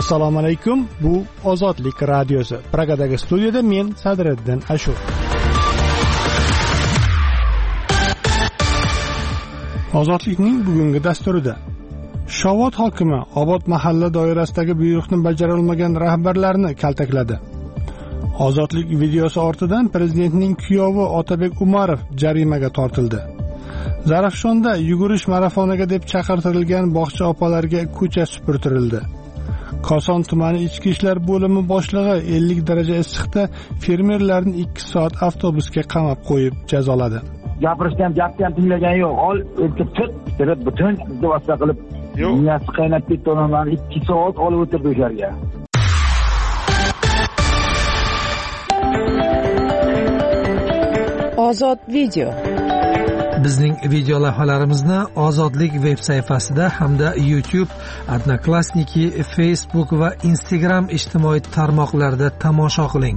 Assalomu alaykum. Bu Ozodlik radiosi. Pragadagi studiyada men Sadriddin Ashur. Ozodlikning bugungi dasturida Shovot hokimi Obod mahalla doirasidagi buyruqni bajara olmagan rahbarlarni kaltakladi. Ozodlik videosi ortidan prezidentning kuyovi Otabek Umarov jarimaga tortildi. Zarafshonda yugurish marafoniga deb chaqirtirilgan bog'cha opalarga ko'cha supurtirildi. Koson tumani ichki ishlar bo'limi boshlig'i 50 daraja issiqda fermerlarni 2 soat avtobusga qamab qo'yib jazoladi. Gapirishni ham gapni ham tinglagan yo'q. Ol o'tib turib butun vosita qilib miyasi qaynab ketdi. Onamlarni 2 soat olib o'tirdi o'sha yerga. Ozod video. Bizning video lavhalarimizni Ozodlik veb sayfasida hamda YouTube, Odnoklassniki, Facebook va Instagram ijtimoiy tarmoqlarida tomosha qiling.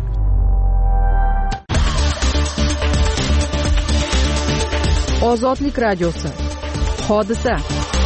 Ozodlik radiosi. Hodisa.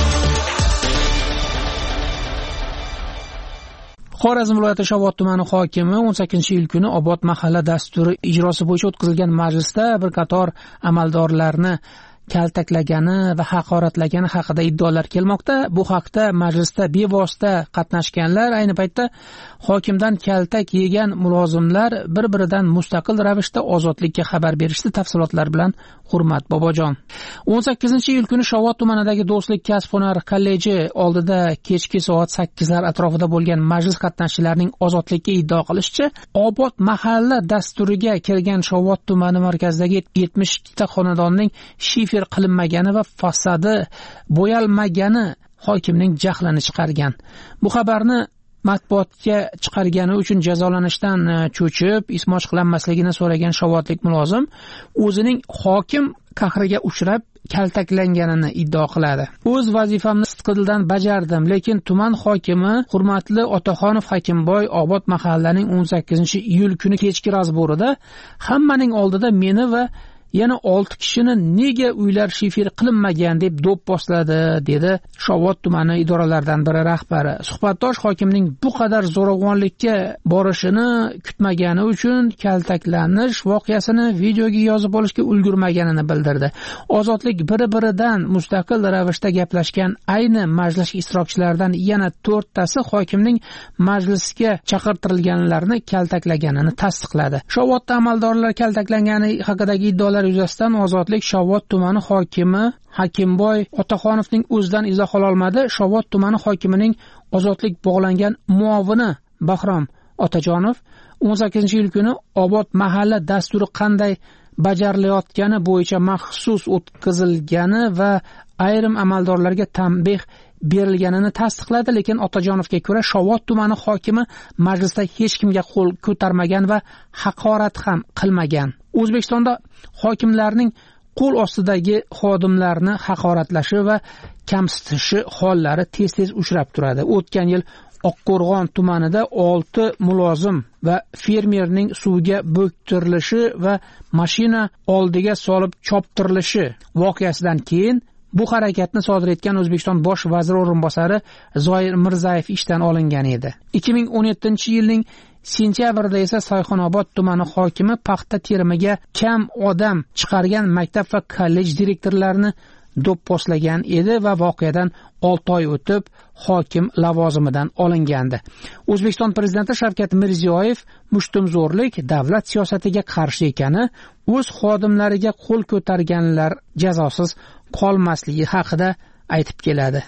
Xorazm viloyati Shovot tumani hokimi 18-iyul kuni Obod mahalla dasturi ijrosi bo'yicha o'tkazilgan majlisda bir qator amaldorlarni kaltaklagani va haqoratlagani haqida iddaolar kelmoqda. Bu haqda majlisda bevosita qatnashganlar ayni paytda hokimdan kaltak yegan mulozimlar bir-biridan mustaqil ravishda Ozodlikka xabar berishdi. Tafsilotlar bilan Hurmat Bobojon. 18-iyul kuni Shovot tumanidagi Do'stlik kasb-hunar kolleji oldida kechki soat 8lar atrofida bo'lgan majlis qatnashchilarining Ozodlikka iddao qilishicha, Obod mahalla dasturiga kirgan Shovot tumani markazidagi 72 ta xonadonning shifer qilinmagani va fasadi bo'yalmagani hokimning jahlini chiqargan. Bu xabarni matbuotga chiqargani uchun jazolanishdan cho'chib, ismi ochiqlanmasligini so'ragan shovotlik mulozim o'zining hokim qahriga uchrab kaltaklanganini iddao qiladi. O'z vazifamni sidqidildan bajardim, lekin tuman hokimi hurmatli Otaxonov Hakimboy Obod mahallaning 18-iyul kuni kechki razborida hammaning oldida meni va yana 6 kishini nega uylar shifer qilinmagan deb do'p boshladi, dedi Shovot tumani idoralaridan biri rahbari. Suhbatdosh hokimning bu qadar zo'ravonlikka borishini kutmagani uchun kaltaklanish voqeasini videoga yozib olishga ulgurmaganini bildirdi. Ozodlik biri-biridan mustaqil ravishda gaplashgan ayni majlis ishtirokchilaridan yana 4 tasi hokimning majlisga chaqirtirilganlarni kaltaklaganini tasdiqladi. Shovotda amaldorlar kaltaklangani haqidagi iddaolar yuzasidan Ozodlik Shovot tumani hokimi Hakimboy Otaxonovning o'zidan izoh ola olmadi. Shovot tumani hokimining Ozodlik bog'langan muovini Bahrom Otajonov 18-iyul kuni Obod mahalla dasturi qanday bajarilayotgani bo'yicha maxsus o'tkazilgani va ayrim amaldorlarga tanbeh berilganini tasdiqladi, lekin Otajonovga ko'ra Shovot tumani hokimi majlisda hech kimga qo'l ko'tarmagan va haqorat ham qilmagan. O'zbekistonda hokimlarning qo'l ostidagi xodimlarni haqoratlashi va kamsitishi hollari tez-tez uchrab turadi. O'tgan yil Oqqo'rg'on tumanida 6 mulozim va fermerning suvga bo'ktirilishi va mashina oldiga solib choptirilishi voqeasidan keyin bu harakatni sodir etgan O'zbekiston bosh vaziri o'rinbosari Zoir Mirzayev ishdan olingan edi. 2017-yilning sentyabrda esa Sayxunobod tumani hokimi paxta terimiga kam odam chiqargan maktab va kollej direktorlarini do'pposlagan edi va voqeadan 6 oy o'tib hokim lavozimidan olingandi. O'zbekiston prezidenti Shavkat Mirziyoyev mushtumzo'rlik davlat siyosatiga qarshi ekani, o'z xodimlariga qo'l ko'targanlar jazosiz qolmasligi haqida aytib keladi.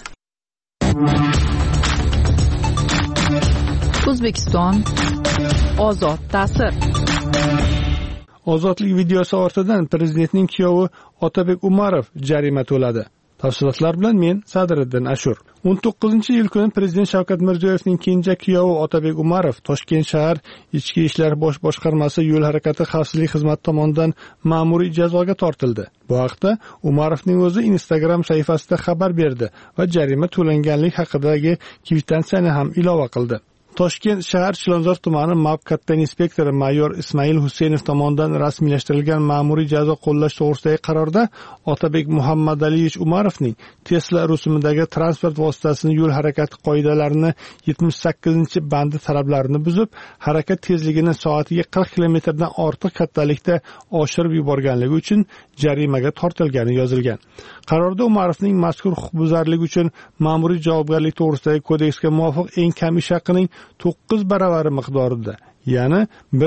O'zbekiston ozod ta'sir. Ozodlik videosi ortidan prezidentning kuyovi Otabek Umarov jarima to'ladi. Tafsilotlar bilan men Sadriddin Ashur. 19-iyul kuni prezident Shavkat Mirziyoyevning kenja kuyovi Otabek Umarov Toshkent shahar ichki ishlar bosh boshqarmasi yo'l harakati xavfsizlik xizmati tomonidan ma'muriy jazoga tortildi. Bu haqda Umarovning o'zi Instagram sahifasida xabar berdi va jarima to'langanlik haqidagi kvitantsiyani ham ilova qildi. Toshkent shahar Chilonzor tumani MAB katta inspektori mayor Ismail Husaynov tomonidan rasmiylashtirilgan ma'muriy jazo qo'llash to'g'risidagi qarorda Otabek Muhammadaliyevich Umarovning Tesla rusumidagi transport vositasini yo'l harakati qoidalarini 78-bandi talablarini buzib, harakat tezligini soatiga 40 kilometrdan ortiq kattalikda oshirib yuborganligi uchun jarimaga tortilgani yozilgan. Qarorda Umarovning mazkur huquqbuzarlik uchun ma'muriy javobgarlik to'g'risidagi kodeksga muvofiq eng kam ish haqining 9 baravari miqdorida, ya'ni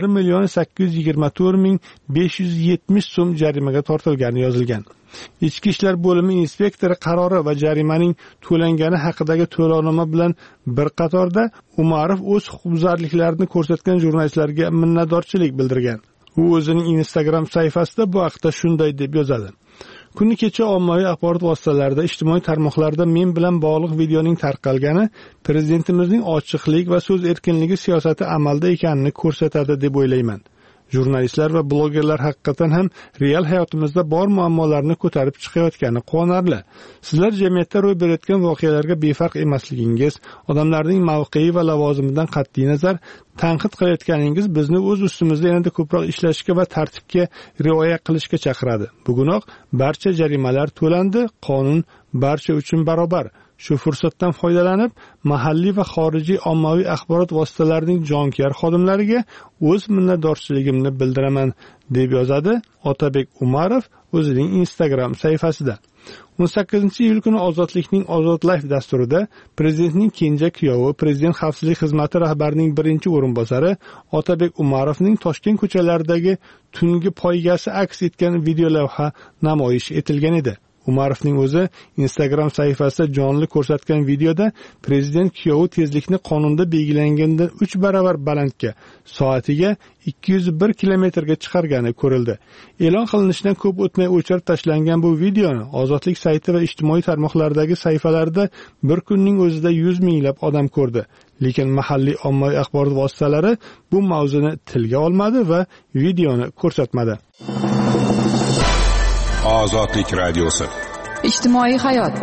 1,824,570 so'm jarimaga tortilgani yozilgan. Ichki ishlar bo'limi inspektori qarori va jarimaning to'langani haqidagi to'lovnoma bilan bir qatorda Umarov o'z huquqbuzarliklarini ko'rsatgan jurnalistlarga minnatdorchilik bildirgan. U o'zining Instagram sahifasida bu haqda shunday deb yozadi: Kuni kecha ommaviy axborot vositalarida, ijtimoiy tarmoqlarda men bilan bog'liq videoning tarqalgani prezidentimizning ochiqlik va so'z erkinligi siyosati amalda ekanini ko'rsatadi deb o'ylayman. Jurnalistlar va blogerlar haqiqatan ham real hayotimizda bor muammolarni ko'tarib chiqayotgani quvonarli. Sizlar jamiyatda ro'y berayotgan voqealarga befarq emasligingiz, odamlarning mavqei va lavozimidan qat'iy nazar tanqid qilayotganingiz bizni o'z ustimizda yanada ko'proq ishlashga va tartibga rioya qilishga chaqiradi. Bugunoq barcha jarimalar to'landi, qonun barcha uchun barobar. Shu fursatdan foydalanib, mahalliy va xorijiy ommaviy axborot vositalarining jonkuyar xodimlariga o'z minnatdorchiligimni bildiraman, deb yozadi Otabek Umarov o'zining Instagram sahifasida. 18-iyul kuni Ozodlikning Ozod Life dasturida prezidentning kenja kuyovi, prezident xavfsizlik xizmati rahbarining birinchi o'rinbosari Otabek Umarovning Toshkent ko'chalaridagi tungi poygasi aks etgan video lavha namoyish etilgan edi. Umarovning o'zi Instagram sahifasida jonli ko'rsatgan videoda prezident kuyovi tezlikni qonunda belgilangandan 3 baravar balandga, soatiga 201 kilometrga chiqargani ko'rildi. E'lon qilinishidan ko'p o'tmay o'chirib tashlangan bu videoni Ozodlik sayti va ijtimoiy tarmoqlardagi sahifalarida bir kunning o'zida 100 minglab odam ko'rdi. Lekin mahalliy ommaviy axborot vositalari bu mavzuni tilga olmadi va videoni ko'rsatmadi. Ozodlik radiosi. Ijtimoiy hayot.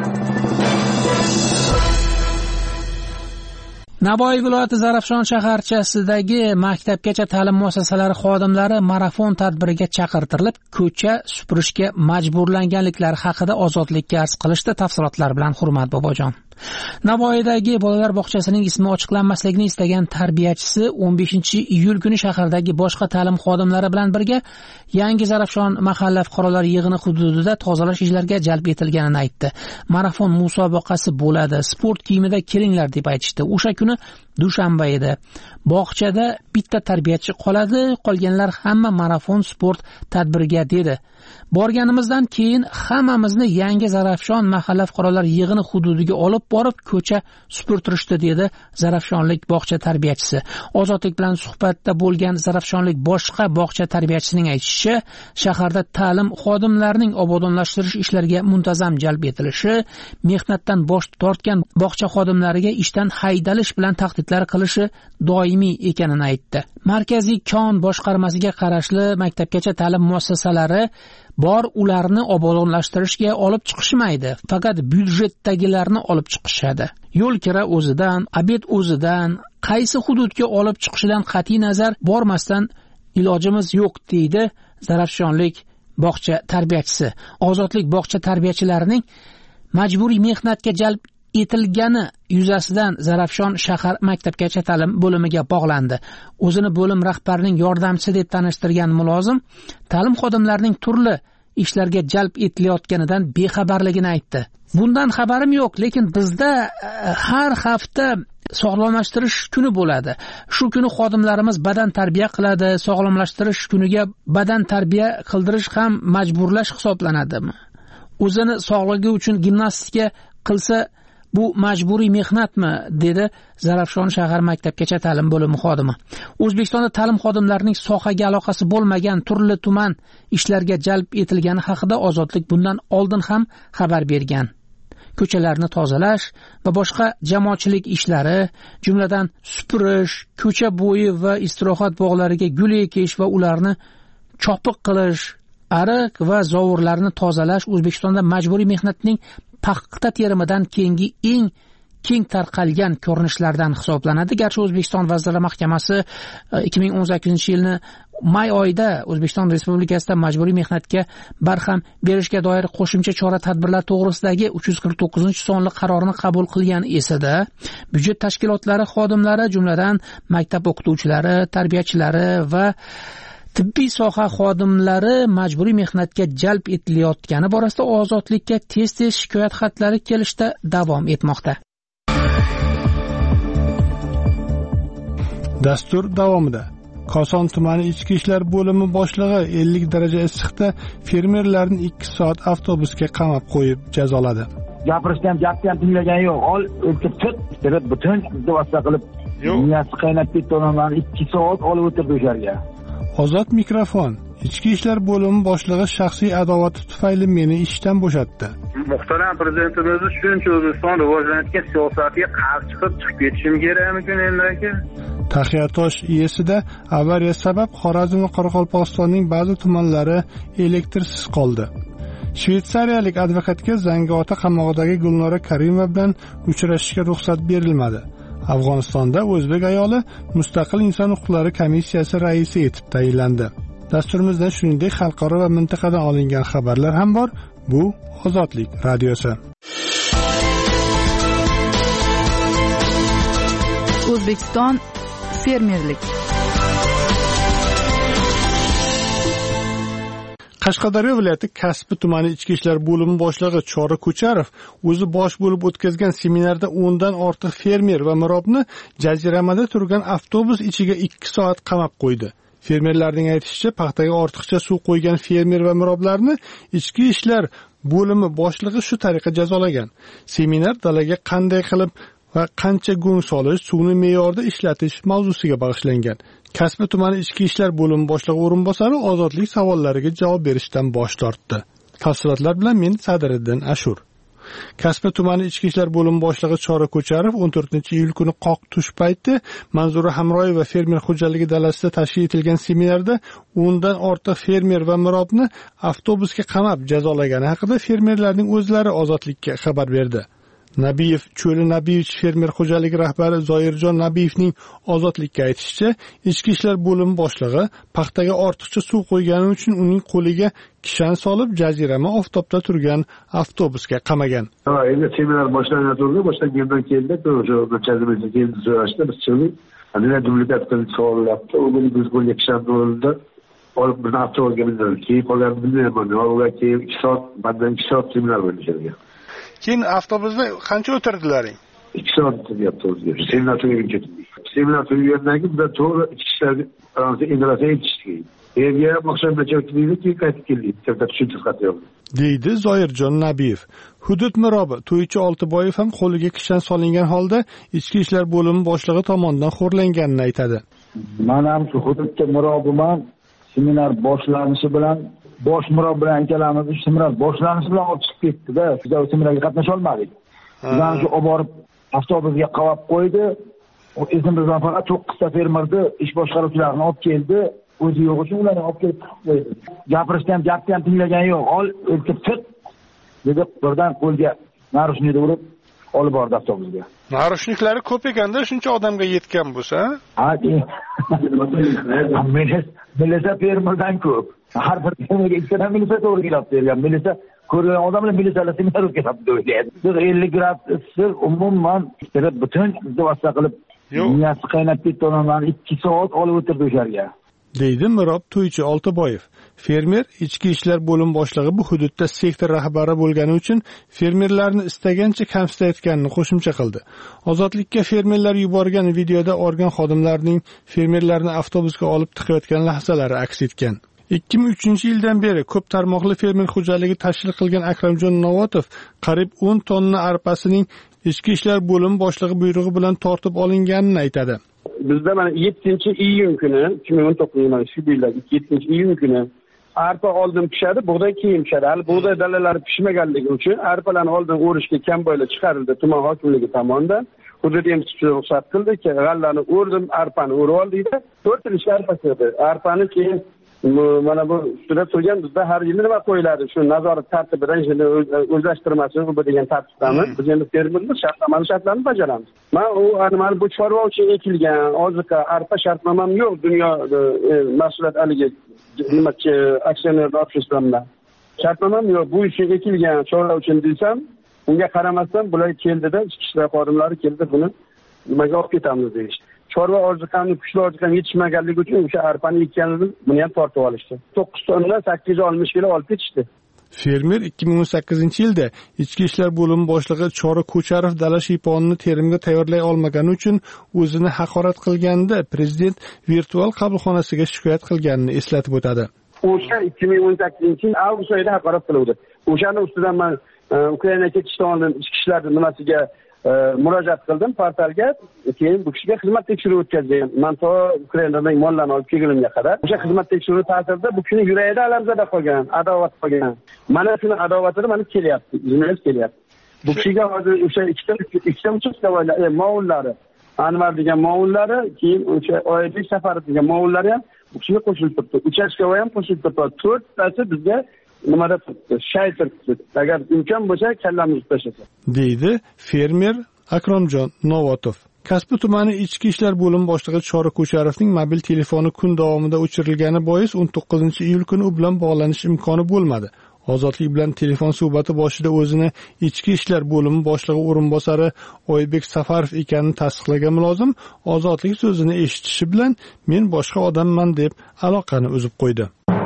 Navoiy viloyati Zarafshon shaharchasidagi maktabgacha ta'lim muassasalari xodimlari marafon tadbiriga chaqirtirilib, ko'cha supurishga majburlanganliklari haqida Ozodlikka arz qilishdi. Tafsilotlar bilan Hurmat Bobojon. Navoiydagi bolalar bog'chasining ismi ochiqlanmasligini istagan tarbiyachisi 15-iyul kuni shahardagi boshqa ta'lim xodimlari bilan birga Yangi Zarafshon mahalla fuqarolar yig'ini hududida tozalash ishlariga jalb etilganini aytdi. Marafon musobaqasi bo'ladi, sport kiyimida kelinglar deb aytishdi. O'sha kuni dushanba edi. Bog'chada bitta tarbiyachi qoladi, qolganlar hamma marafon sport tadbiriga dedi. Borganimizdan keyin hammamizni Yangi Zarafshon mahalla fuqarolar yig'ini hududiga olib borib ko'cha supurtirishdi, dedi Zarafshonlik bog'cha tarbiyachisi. Ozodlik bilan suhbatda bo'lgan Zarafshonlik boshqa bog'cha tarbiyachisining aytishicha, shaharda ta'lim xodimlarining obodonlashtirish ishlariga muntazam jalb etilishi, mehnatdan bosh tortgan bog'cha xodimlariga ishdan haydalish bilan tahdidlar qilishi doimiy ekanini aytdi. Markaziy kon boshqarmasiga qarashli maktabgacha ta'lim muassasalari bor, ularni obodonlashtirishga olib chiqishmaydi, faqat byudjetdagilarni olib chiqishadi. Yo'l kira o'zidan, obed o'zidan, qaysi hududga olib chiqishidan qat'iy nazar bormasdan ilojimiz yo'q, deydi Zarafshonlik bog'cha tarbiyachisi. Ozodlik bog'cha tarbiyachilarining majburiy mehnatga jalb etilgani yuzasidan Zarafshon shahar maktabgacha ta'lim bo'limiga bog'landi. O'zini bo'lim rahbarining yordamchisi deb tanishtirgan mulozim ta'lim xodimlarining turli ishlarga jalb etilayotganidan bexabarligini aytdi. Bundan xabarim yo'q, lekin bizda har hafta sog'lomlashtirish kuni bo'ladi. Shu kuni xodimlarimiz badan tarbiya qiladi. Sog'lomlashtirish kuniga badan tarbiya qildirish ham majburlash hisoblanadimi? O'zini sog'ligi uchun gimnastika qilsa bu majburiy mehnatmi, dedi Zarafshon shahar maktabgacha ta'lim bo'limi xodimi. O'zbekistonda ta'lim xodimlarining sohaga aloqasi bo'lmagan turli tuman ishlarga jalb etilgani haqida Ozodlik bundan oldin ham xabar bergan. Ko'chalarni tozalash va boshqa jamoatchilik ishlari, jumladan supurish, ko'cha bo'yi va istirohat bog'lariga gul ekish va ularni chopiq qilish, ariq va zovurlarni tozalash O'zbekistonda majburiy mehnatning paxta terimidan keyingi eng keng tarqalgan ko'rinishlardan hisoblanadi. Garchi O'zbekiston Vazirlar Mahkamasi 2018-yilni may oyida O'zbekiston Respublikasida majburiy mehnatga barham berishga doir qo'shimcha chora-tadbirlar to'g'risidagi 349-sonli qarorini qabul qilgan esa-da, byudjet tashkilotlari xodimlari, jumladan maktab o'qituvchilari, tarbiyachilari va tibbiy soha xodimlari majburiy mehnatga jalb etilayotgani borasida ozodlikka tez-tez shikoyat xatlari kelishda davom etmoqda. Dastur davomida Koson tumani ichki ishlar bo'limi boshlig'i 50 daraja issiqda fermerlarni 2 soat avtobusga qamab qo'yib jazoladi. Gapirishni ham, gapni ham tinglagan yo'q. Ol, o'tib tut, deb butun vosita qilib, miyasi qaynab ketdi, onamlarni 2 soat olib o'tirdi o'sha yerga. Ozod mikrofon. Ichki ishlar bo'limi boshlig'i shaxsiy adovati tufayli meni ishdan bo'shatdi. Muhtaram prezidentimiz shuncha O'zbekiston rivojlanayotgan siyosatiga qarshi chiqib ketishim kerakmikin endi aka? Taxiyatosh iyesida avariya sabab Xorazm va Qoraqalpog'istonning ba'zi tumanlari elektrsiz qoldi. Shvetsariyalik advokatga Zangiota qamoqdagi Gulnora Karimova bilan uchrashishga ruxsat berilmadi. Afg'onistonda o'zbek ayoli Mustaqil inson huquqlari komissiyasi raisi etib tayinlandi. Dasturimizda shuningdek xalqaro va mintaqadan olingan xabarlar ham bor. Bu Ozodlik radiosi. O'zbekiston fermerlik. Qashqadaryo viloyati Kasbi tumani ichki ishlar bo'limi boshlig'i Chora Ko'charov o'zi bosh bo'lib o'tkazgan seminarda 10 dan ortiq fermer va mirobni jaziramada turgan avtobus ichiga 2 soat qamab qo'ydi. Fermerlarning aytishicha, paxtaga ortiqcha suv qo'ygan fermer va miroblarni ichki ishlar bo'limi boshlig'i shu tariqa jazolagan. Seminar dalaga qanday qilib va qancha go'ng solish, suvni me'yorda ishlatish mavzusiga bag'ishlangan. Kasbi tumani ichki ishlar bo'limi boshlig'i o'rinbosari ozodlik savollariga javob berishdan bosh tortdi. Tafsilotlar bilan men Sadiriddin Ashur. Kasbi tumani ichki ishlar bo'limi boshlig'i Chora Ko'charov 14-iyul kuni qoq tush payti Manzura Hamroyeva fermer xo'jaligi dalasida tashkil etilgan seminarda 10 dan ortiq fermer va mirobni avtobusga qamab jazolagani haqida fermerlarning o'zlari ozodlikka xabar berdi. Nabiyev Cho'li Nabiyevich fermer xo'jaligi rahbari Zoirjon Nabiyevning ozodlikka aytishicha, ichki ishlar bo'limi boshlig'i paxtaga ortiqcha suv qo'ygani uchun uning qo'liga kishan solib jazirama oftobda turgan avtobusga qamagan. Endi seminar boshlangandan keyin o'sha jaziramaga keldi so'rashdi, biz chiqdik. Ana dublikat qilib savollabdi. U biz qo'lga kishan o'rnida olib bizni avtobusga mindirdi. Keyin qolgan bilmayman. Ular keyin 2 soat, bundan 2 soat seminar bo'ldi. Keyin avtobusda qancha o'tirdilaring? 2 soat o'tirdi o'zga. Seminar tugaguncha. Seminar tugagandan keyin biz to'g'ri ichki ishlar indrasa yetishdik. Yerga maqsadda o'tdikki, keyin qaytib keldik. Katta tushuncha yo'q. deydi Zoirjon Nabiyev. Hudud mirobi To'ychi Oltiboyev ham qo'liga kishan solingan holda ichki ishlar bo'limi boshlig'i tomonidan xo'rlanganini aytadi. Men ham shu hududda mirobiman. Seminar boshlanishi bilan bosh mirob bilan ikkalamiz seminar boshlanishi bilan olib chiqib ketdi-da, biz seminarga qatnasha olmadik. Bizdan shu olib borib avtobusga qavab qo'ydi. O izimizdan faqat 9 ta fermerni ish boshqaruvchilarini olib keldi. O'zi yo'q uchun ularni olib kelib qo'ydi. Gapirishni ham, gapni ham tinglagan yo'q. Ol, o'tib tut. Dedi, birdan qo'lga narushnikni urib olib bordi avtobusga. Narushniklari ko'p ekanda, shuncha odamga yetgan bo'lsa? Ha, milisa fermerdan ko'p. Har bir fermerga ikkita milisa to'g'ri kelib bergan. Milisa ko'rgan odamlar milisalar seminar o'tkazib qo'yadi. 50 gradus issiq umuman butun vosita qilib miyasi qaynab ketdi, onamlarni 2 soat olib o'tirdi o'sha yerga. deydi Mirob To'ychi Oltiboyev. Fermer ichki ishlar bo'limi boshlig'i bu hududda sektor rahbari bo'lgani uchun fermerlarni istagancha kamsitayotganini qo'shimcha qildi. Ozodlikka fermerlar yuborgan videoda organ xodimlarining fermerlarni avtobusga olib tiqayotgan lahzalari aks etgan. 2003-yildan beri ko'p tarmoqli fermer xo'jaligi tashkil qilgan Akramjon Novotov qariyb 10 tonna arpasining ichki ishlar bo'limi boshlig'i buyrug'i bilan tortib olinganini aytadi. Bizda mana 7-iyun kuni 2019 shu yildagi 7-iyun kuni arpa oldin pishadi, bug'doy keyin pishadi. Hali bug'doy dalalari pishmaganligi uchun arpalarni oldin o'rishga kamboylar chiqarildi tuman hokimligi tomonidan. Hudud emtishga ruxsat qildi ki, g'allani o'rdim, arpani o'rib oldikda 4 yil arpa chiqdi. Arpani keyin mana bu ustida turgan bizda har yili nima qo'yiladi shu nazorat tartibidan ishni o'zlashtirmaslik bu degan tartibdami biz endi fermermiz shartlarni bajaramiz. Man mana bu chorva uchun ekilgan oziqa arpa shartnomam yo'q dunyo mahsulot haligi nima aksioner обществomda shartnomam yo'q bu ishga ekilgan chorva uchun desam unga qaramasdan bular keldida ichki ishlar xodimlari keldi buni nimaga olib ketamiz deyishdi. Chorva oziqamni kuchli oziqam yetishmaganligi uchun o'sha arpani ekkanini buni ham tortib olishdi. 9 tonna 860 kilo olib ketishdi. Fermer 2018-yilda Ichki ishlar bo'limi boshlig'i Chora Ko'charov dala shiyponini terimga tayyorlay olmagani uchun o'zini haqorat qilganda prezident virtual qabulxonasiga shikoyat qilganini eslatib o'tadi. O'sha 2018-yil avgust oyida haqorat qilindi. O'shaning ustidan men Ukrainaga ketishdan oldin ichki ishlar nimasiga murojaat qildim portalga. Keyin bu kishiga xizmat tekshiruvi o'tkazdim. Men to Ukrainadan mollarni olib kelgunimga qadar o'sha xizmat tekshiruvi ta'sirida bu kishini yuragida alamzada qolgan, adovat qolgan. Mana shuni adovatini mana kelyapti, izimiz kelyapti. Bu kishiga hozir o'sha ikkita uchastkavoylar, ma'ullari, Anvar degan ma'ullari, keyin o'sha Oybek Safarov degan ma'ullari ham bu kishiga qo'shilib turibdi. Uchastkavoy ham qo'shilib turibdi. 4 tasi bizga nimada turibdi? Shay turibdi. Agar imkon bo'lsa kallamizni tashlasa. deydi fermer Akromjon Novotov. Kasbi tumani ichki ishlar bo'limi boshlig'i Chora Ko'charovning mobil telefoni kun davomida o'chirilgani bois 19-iyul kuni u bilan bog'lanish imkoni bo'lmadi. Ozodlik bilan telefon suhbati boshida o'zini ichki ishlar bo'limi boshlig'i o'rinbosari Oybek Safarov ekanini tasdiqlagan mulozim Ozodlik so'zini eshitishi bilan men boshqa odamman deb aloqani uzib qo'ydi.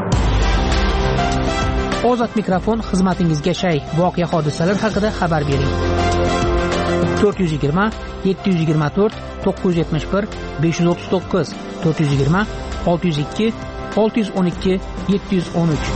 Ozod mikrofon xizmatingizga shay. Voqea hodisalar haqida xabar bering. 420 724 971 539 420 602 612 713.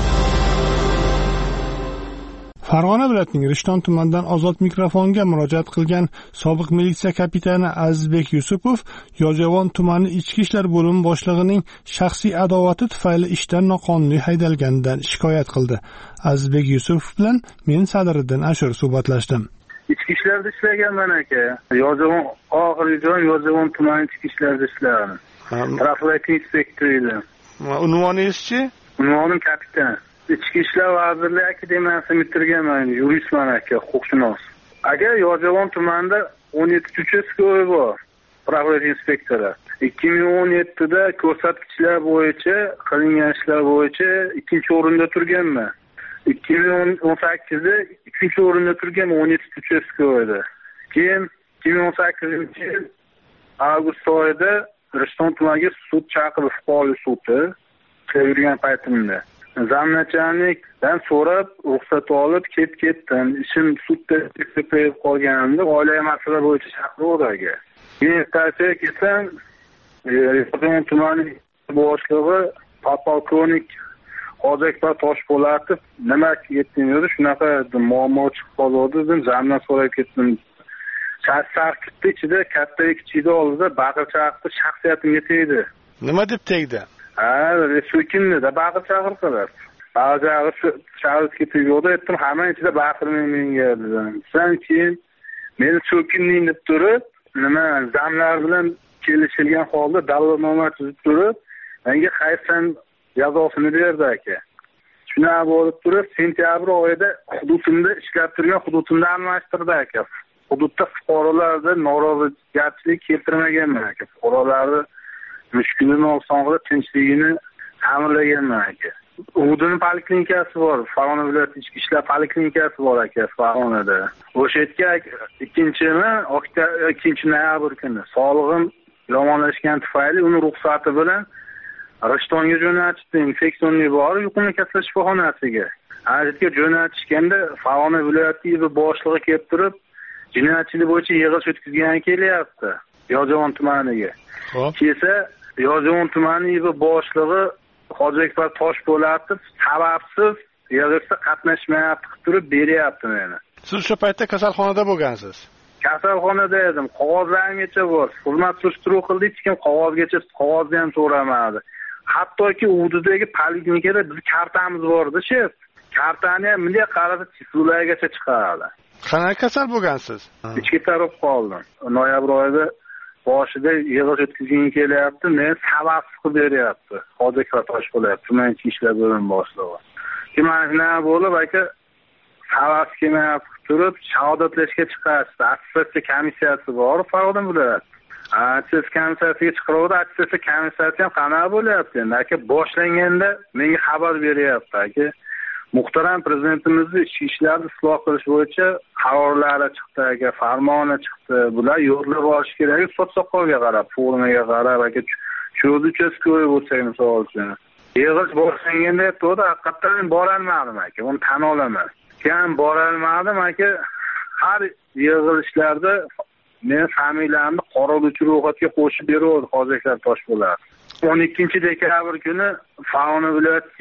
Farg'ona viloyatining Rishton tumanidan Ozod mikrofonga murojaat qilgan sobiq militsiya kapitani Azizbek Yusupov Yozyovon tumani ichki ishlar bo'limi boshlig'ining shaxsiy adovati tufayli ishdan noqonuniy haydalganidan shikoyat qildi. Azizbek Yusupov bilan men Sadiriddin Ashur suhbatlashdim. Ichki ishlarda ishlaganman aka. Yozyovon oxirgi joy Yozyovon tumani ichki ishlarda ishladim. Profilaktika inspektori edim. Unvoningiz-chi? Unvonim kapitan. Ichki ishlar vazirligi akademiyasini bitirganman, yuristman aka, huquqshunos. Aka, Yozyovon tumanida 17 uchastkovoy bor, profilaktika inspektori. 2017da ko'rsatkichlar bo'yicha, qilingan ishlar bo'yicha 2-o'rinda turganman. 2018da 3-o'rinda turgan 17 uchastkovoyda. Keyin 2018-yil avgust oyida Rishton tumaniga sud chaqirdi, fuqarolik sudi. Yurgan paytimda zamnachalik,dan so'rab ruxsat olib ketdim. Ishim sudda ko'payib qolganimda oilaviy masala bo'yicha chaqiruvdiga. Keyin ertasiga kelsam, Yozyovon tumani boshlig'i podpolkovnik Hozakbar Toshpo'latov nima ketdingiz? Shunaqa muammo chiqib qoldi dedim. Zamdan so'rab ketdim. Sarkitni ichida katta kichikni oldida baqir-chaqirdi, shaxsiyatimga tegdi. Nima deb tegdi? So'kindi-da baqir chaqir qiladi. Ba'zilari shaxsga tegdi aytdim, hamma ichida baqirmang menga dedim. Sen keyin meni so'kinding deb turib, nima zamlar bilan kelishilgan holda da'vatnoma tuzib turib, menga qaysan jazosini berdi aka. Shuna bo'lib turib, sentyabr oyida hududimda ishlab turgan hududimda almashtirdi aka. Hududda fuqarolarda norozilik keltirmaganman aka. Fuqarolarni mushkulini osong'ida tinchligini ta'minlaganman aka. Hududning poliklinikasi bor, Farg'ona viloyati ichki ishlar poliklinikasi bor aka Farg'onada. O'sha yerga 2-noyabr kuni sog'lig'im yomonlashgani tufayli uni ruxsati bilan Rishtonga jo'natishdi, infeksionniy bor, yuqumli kasallik shifoxonasiga. Yerga jo'natishganda Farg'ona viloyati boshlig'i kelib turib, jinoyatchilik bo'yicha yig'ilish o'tkazgani kelyapti Yozyovon tumaniga. Kelsa Yozyovon tumani boshlig'i Hozakbar Toshpo'latov sababsiz yig'ilishda qatnashmayapti, qilib turib beryapti meni. Siz o'sha paytda kasalxonada bo'lgansiz? Kasalxonada edim. Qog'ozlarimgacha bor. Xizmat surishtiruv qildik, hech kim qog'ozgacha qog'ozni ham so'ramadi. Hattoki hududagi poliklinikada biz kartamiz bor-da, shef. Kartani ham bunday qarasa chizuvlargacha chiqaradi. Qanaqa kasal bo'lgansiz? Ichki taraf qoldim. Noyabr oyida boshida yig'ilish o'tkazgani kelyapti, men sababsiz qilib beryapti. Hozirga tosh bo'lyapti. Tuman ichki ishlar bo'limi boshlig'i. Mana shuna bo'lib aka sababsiz kelmayapti turib shahodatlashga chiqarishdi. Attestatsiya komissiyasi bor, Farg'ona viloyati. Attestatsiya komissiyasiga chiqaruvdi, attestatsiya komissiyasi ham qanaqa bo'lyapti endi? Aka boshlanganda menga xabar beryapti aka. Muhtaram prezidentimizni ichki ishlarni isloh qilish bo'yicha qarorlari chiqdi aka, farmoni chiqdi. Bular yo'lga borish kerak, sotsoqolga qarab, formaga qarab aka, cho'zi uchastko'yi bo'lsak misol uchun. Yig'ilish boshlanganda to'da haqiqatan borolmadim aka, uni tan olaman. Keyin borolmadim aka, har yig'ilishlarda men familiyamni qorovulchi ro'yxatga qo'shib beruvdi, hozirlar tosh bo'ladi. 12-dekabr kuni Farg'ona viloyati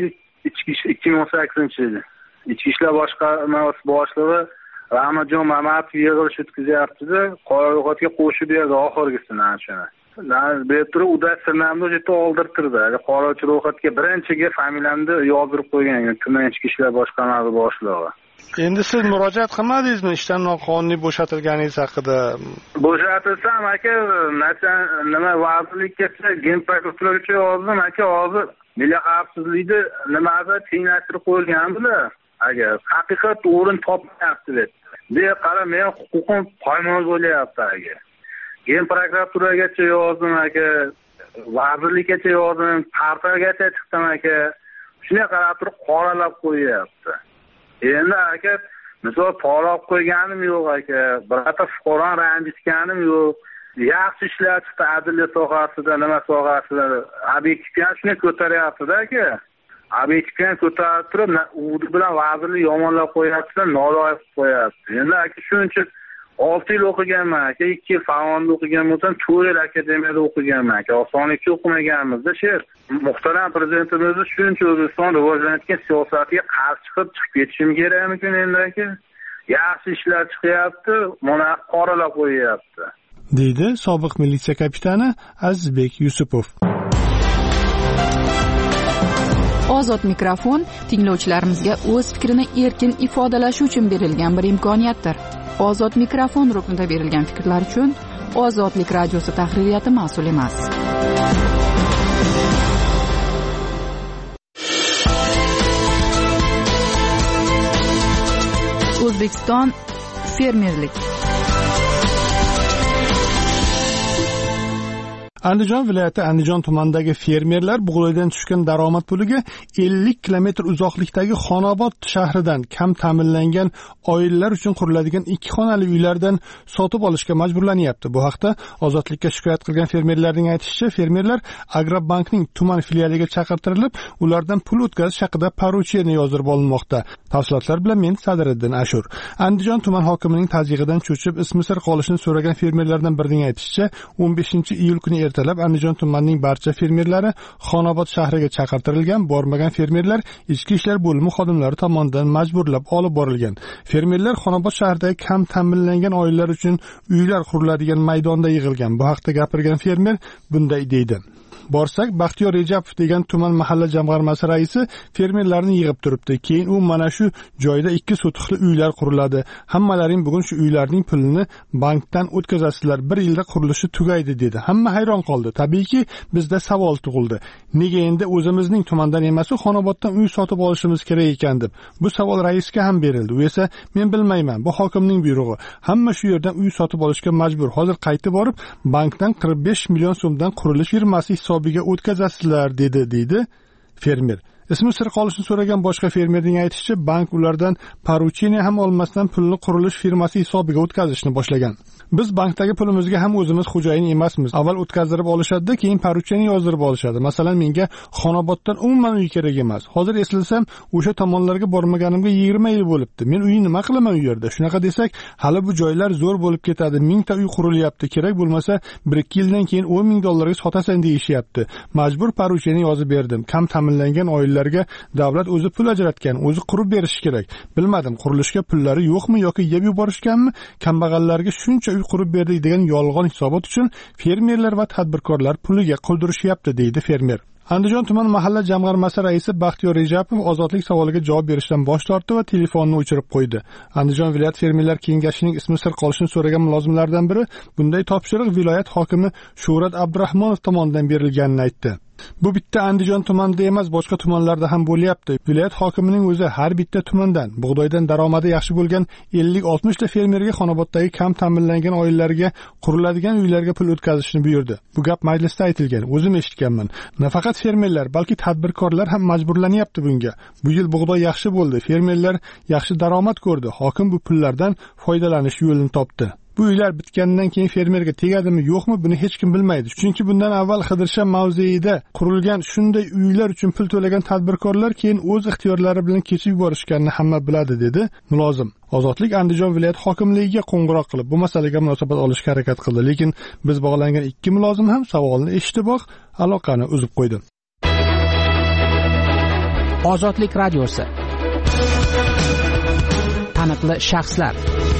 2018-yil ichki ishlar boshqarmasi boshlig'i Rahmatjon Mamatov yig'ilish o'tkazyapti-da, ro'yxatga qo'shib berdi oxirgisini shuni. Bu yerda udastirnamni o'sha oldirtirdi. Qorovulchi ro'yxatga birinchiga familiyamni yozdirib qo'ygan, tuman ichki ishlar boshqarmasi boshlig'i. Endi siz murojaat qilmadingizmi ishdan noqonuniy bo'shatilganingiz haqida? Bo'shatilsam aka, nima vazirlikka Gen prokuraturaga yozdim aka, hozir milliy xavfsizlikni nimaga tenglashtirib qo'yilgan bular. Agar haqiqat o'rin topmayapti deb. Bu qara men huquqim poymol bo'lyapti aka. Gen prokuraturaga yozdim aka, vazirlikka yozdim, partiyaga chiqdim aka. Shunga qarab turib qoralab qo'yyapti. Endi aka, misol qoralab qo'yganim yo'q aka. Birorta fuqaro ranjitganim yo'q. Yaxshi ishlar chiqdi adliya sohasida, nima sohasida, obyektivdan shuni ko'taryapti-da aka. Obyektivdan ko'tarib turib, u bilan vazirlik yomonlab qo'yapti, noloyiq qo'yapti. Endi aka shuncha 6 yil o'qiganman aka, 2 yil Farg'onada o'qigan bo'lsam, 4 yil akademiyada o'qiganman aka. Osonlikcha o'qimaganmiz-da she'r. Muhtaram prezidentimizni shuncha O'zbekiston rivojlanayotgan siyosatiga qarshi chiqib ketishim kerakmikin endi aka? Yaxshi ishlar chiqyapti, mana qoralab qo'yyapti. deydi sobiq militsiya kapitani Azizbek Yusupov. Ozod mikrofon tinglovchilarimizga o'z fikrini erkin ifodalashi uchun berilgan bir imkoniyatdir. Ozod mikrofon ruknida berilgan fikrlar uchun Ozodlik radiosi tahririyati mas'ul emas. O'zbekiston fermerlik. Andijon viloyati Andijon tumanidagi fermerlar bug'doydan tushgan daromad puliga 50 kilometr uzoqlikdagi Xonobod shahridan kam ta'minlangan oilalar uchun quriladigan 2 xonali uylardan sotib olishga majburlanyapti. Bu haqda Ozodlikka shikoyat qilgan fermerlarning aytishicha, fermerlar Agrobankning tuman filialiga chaqirtirilib, ulardan pul o'tkazish haqida porucheniya yozdirib olinmoqda. Tafsilotlar bilan men Sadiriddin Ashur. Andijon tuman hokimining tazyiqidan cho'chib ismi sir qolishini so'ragan fermerlardan birining aytishicha, 15-iyul kuni ertalab Andijon tumanining barcha fermerlari Xonobod shahriga chaqirtirilgan, bormagan fermerlar ichki ishlar bo'limi xodimlari tomonidan majburlab olib borilgan. Fermerlar Xonobod shahridagi kam ta'minlangan oilalar uchun uylar quriladigan maydonda yig'ilgan. Bu haqda gapirgan fermer bunday deydi. Borsak, Baxtiyor Rejapov degan tuman mahalla jamg'armasi raisi fermerlarni yig'ib turibdi. Keyin u mana shu joyda 2 sotixli uylar quriladi. Hammalaring bugun shu uylarning pulini bankdan o'tkazasizlar. 1 yilda qurilishi tugaydi dedi. Hamma hayron qoldi. Tabiiyki, bizda savol tug'ildi. Nega endi o'zimizning tumandan emas, Xonoboddan uy sotib olishimiz kerak ekan deb. Bu savol raisga ham berildi. U esa men bilmayman, bu hokimning buyrug'i. Hamma shu yerdan uy sotib olishga majbur. Hozir qaytib borib, bankdan 45 million so'mdan qurilish firmasi hisobiga o'tkazasizlar deydi fermer. Ismi sir qolishini so'ragan boshqa fermerning aytishicha, bank ulardan porucheniya ham olmasdan pulni qurilish firmasi hisobiga o'tkazishni boshlagan. Biz bankdagi pulimizga ham o'zimiz xo'jayin emasmiz. Avval o'tkazdirib olishadi, keyin porucheniya yozdirib olishadi. Masalan, menga Xonoboddan umuman uy kerak emas. Hozir eslasam, o'sha tomonlarga bormaganimga 20 yil bo'libdi. Men uyni nima qilaman u yerda? Shunaqa desak, hali bu joylar zo'r bo'lib ketadi. 1000 ta uy qurilyapti. Kerak bo'lmasa 1-2 yildan keyin 10 ming dollarga sotasan deyishyapti. Majbur porucheniya yozib berdim. Kam ta'minlangan oilalarga davlat o'zi pul ajratgan, o'zi qurib berishi kerak. Bilmadim, qurilishga pullari yo'qmi yoki yeb yuborishganmi? Kambag'allarga shuncha uy qurib berdik degan yolg'on hisobot uchun fermerlar va tadbirkorlar puliga qoldirishyapti deydi fermer. Andijon tuman mahalla jamg'armasi raisi Baxtiyor Rejapov ozodlik savoliga javob berishdan bosh tortdi va telefonni o'chirib qo'ydi. Andijon viloyat fermerlar kengashining ismi sir qolishini so'ragan mulozimlardan biri bunday topshiriq viloyat hokimi Shuhrat Abdurahmonov tomonidan berilganini aytdi. Bu bitta Andijon tumanida emas, boshqa tumanlarda ham bo'lyapti. Viloyat hokimining o'zi har bitta tumandan bug'doydan daromadi yaxshi bo'lgan 50-60 ta fermerga Xonoboddagi kam ta'minlangan oilalarga quriladigan uylarga pul o'tkazishni buyurdi. Bu gap majlisda aytilgan, o'zim eshitganman. Nafaqat fermerlar, balki tadbirkorlar ham majburlanyapti bunga. Bu yil bug'doy yaxshi bo'ldi, fermerlar yaxshi daromad ko'rdi. Hokim bu pullardan foydalanish yo'lini topdi. Bu uylar bitgandan keyin fermerga tegadimi, yo'qmi, buni hech kim bilmaydi. Chunki bundan avval Qidirsha mavzeida qurilgan shunday uylar uchun pul to'lagan tadbirkorlar keyin o'z ixtiyorlari bilan kechib yuborishganini hamma biladi, dedi mulozim. Ozodlik Andijon viloyat hokimligiga qo'ng'iroq qilib bu masalaga munosabat olishga harakat qildi, lekin biz bog'langan ikki mulozim ham savolni eshitiboq aloqani uzib qo'ydi. Ozodlik radiosi. Taniqli shaxslar.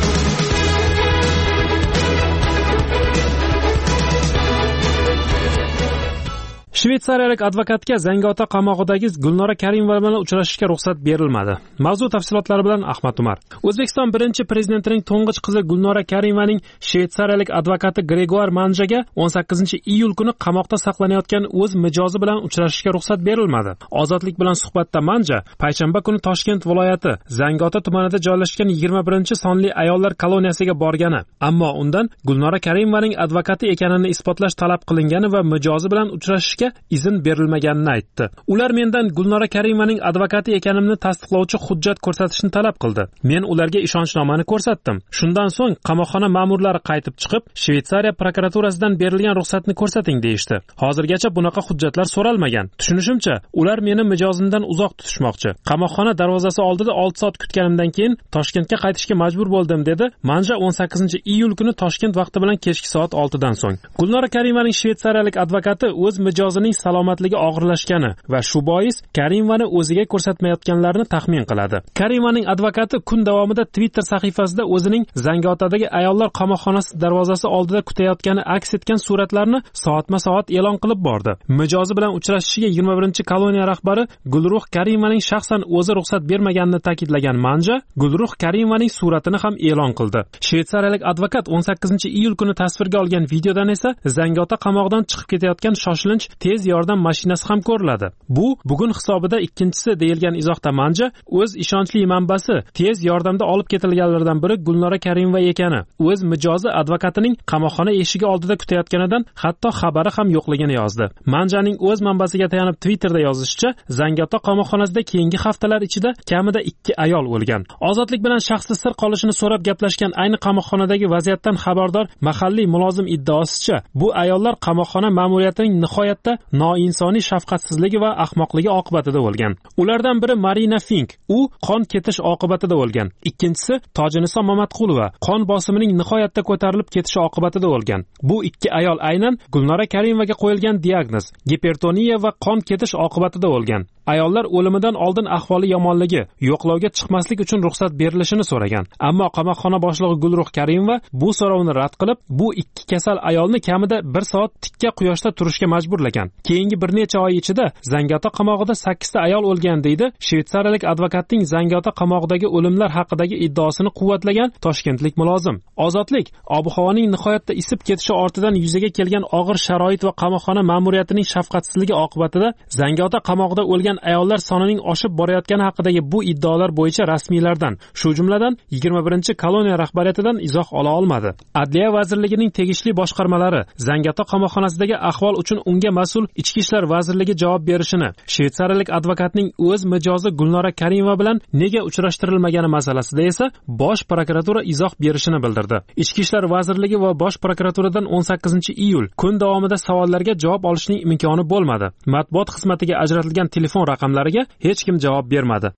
Shvetsariyalik advokatga Zangiota qamoqidagi Gulnora Karimova bilan uchrashishga ruxsat berilmadi. Mavzu tafsilotlari bilan Ahmad Umar. O'zbekiston birinchi prezidentining to'ng'ich qizi Gulnora Karimovaning shvetsariyalik advokati Gregoar Manjaga 18-iyul kuni qamoqda saqlanayotgan o'z mijozi bilan uchrashishga ruxsat berilmadi. Ozodlik bilan suhbatda Manja payshanba kuni Toshkent viloyati Zangiota tumanida joylashgan 21-sonli ayollar koloniyasiga borgani, ammo undan Gulnora Karimovaning advokati ekanini isbotlash talab qilingani va mijozi bilan uchrashishga izn berilmaganini aytdi. Ular mendan Gulnora Karimovaning advokati ekanimni tasdiqlovchi hujjat ko'rsatishni talab qildi. Men ularga ishonchnomani ko'rsatdim. Shundan so'ng qamoqxona ma'murlari qaytib chiqib, Shvetsariya prokuraturasidan berilgan ruxsatni ko'rsating deyishdi. Hozirgacha bunaqa hujjatlar so'ralmagan. Tushunishimcha, ular meni mijozimdan uzoq tutishmoqchi. Qamoqxona darvozasi oldida 6 soat kutganimdan keyin Toshkentga qaytishga majbur bo'ldim, dedi Manja 18-iyul kuni Toshkent vaqti bilan kechki soat 6 dan so'ng. Gulnora Karimovaning shvetsariyalik advokati o'z mijozining salomatligi og'irlashgani va shu bois Karimovani o'ziga ko'rsatmayotganlarini taxmin qiladi. Karimovaning advokati kun davomida Twitter sahifasida o'zining Zangiotadagi ayollar qamoqxonasi darvozasi oldida kutayotgani aks etgan suratlarni soatma-soat e'lon qilib bordi. Mijozi bilan uchrashishiga 21-koloniya rahbari Gulruh Karimovaning shaxsan o'zi ruxsat bermaganini ta'kidlagan Manja, Gulruh Karimovaning suratini ham e'lon qildi. Shvetsariyalik advokat 18-iyul kuni tasvirga olgan videodan esa Zangiota qamoqdan chiqib ketayotgan shoshilinch tez yordam mashinasi ham ko'riladi. Bu bugun hisobida ikkinchisi deyilgan izohda Manja o'z ishonchli manbasi tez yordamda olib ketilganlardan biri Gulnora Karimova ekani, o'z mijozi advokatining qamoqxona eshigi oldida kutayotganidan hatto xabari ham yo'qligini yozdi. Manjaning o'z manbasiga tayanib Twitterda yozishicha, Zangiota qamoqxonasida keyingi haftalar ichida kamida 2 ayol o'lgan. Ozodlik bilan shaxsi sir qolishini so'rab gaplashgan ayni qamoqxonadagi vaziyatdan xabardor mahalliy mulozim iddaosicha, bu ayollar qamoqxona ma'muriyatining nihoyatda noinsoniy shafqatsizligi va ahmoqligi oqibatida o'lgan. Ulardan biri Marina Fink, u qon ketish oqibatida o'lgan. Ikkinchisi Tojinison Mamatqulova, qon bosimining nihoyatda ko'tarilib ketishi oqibatida o'lgan. Bu 2 ayol aynan Gulnora Karimovaga qo'yilgan diagnoz gipertoniya va qon ketish oqibatida o'lgan. Ayollar o'limidan oldin ahvoli yomonligi, yo'qlovga chiqmaslik uchun ruxsat berilishini so'ragan. Ammo qamoqxona boshlig'i Gulruh Karimova bu so'rovni rad qilib, bu 2 kasal ayolni kamida 1 soat tikka quyoshda turishga majburlagan. Keyingi bir necha oy ichida Zangiota qamoqida 8 ta ayol o'lgan, deydi shvetsariyalik advokatning Zangiota qamoqidagi o'limlar haqidagi iddaosini quvvatlagan toshkentlik mulozim. Ozodlik ob-havoning nihoyatda isib ketishi ortidan yuzaga kelgan og'ir sharoit va qamoqxona ma'muriyatining shafqatsizligi oqibatida Zangiota qamoqida o'lgan ayollar sonining oshib borayotgani haqidagi bu iddaolar bo'yicha rasmiylardan, shu jumladan 21-koloniya rahbariyatidan izoh ola olmadi. Adliya vazirligining tegishli boshqarmalari Zangiota qamoqxonasidagi ahvol uchun unga mas'ul Ichki ishlar vazirligi javob berishini, shvetsariyalik advokatning o'z mijozi Gulnora Karimova bilan nega uchrashtirilmagani masalasida esa bosh prokuratura izoh berishini bildirdi. Ichki ishlar vazirligi va bosh prokuraturadan 18-iyul kun davomida savollarga javob olishning imkoni bo'lmadi. Matbuot xizmatiga ajratilgan telefon raqamlariga hech kim javob bermadi.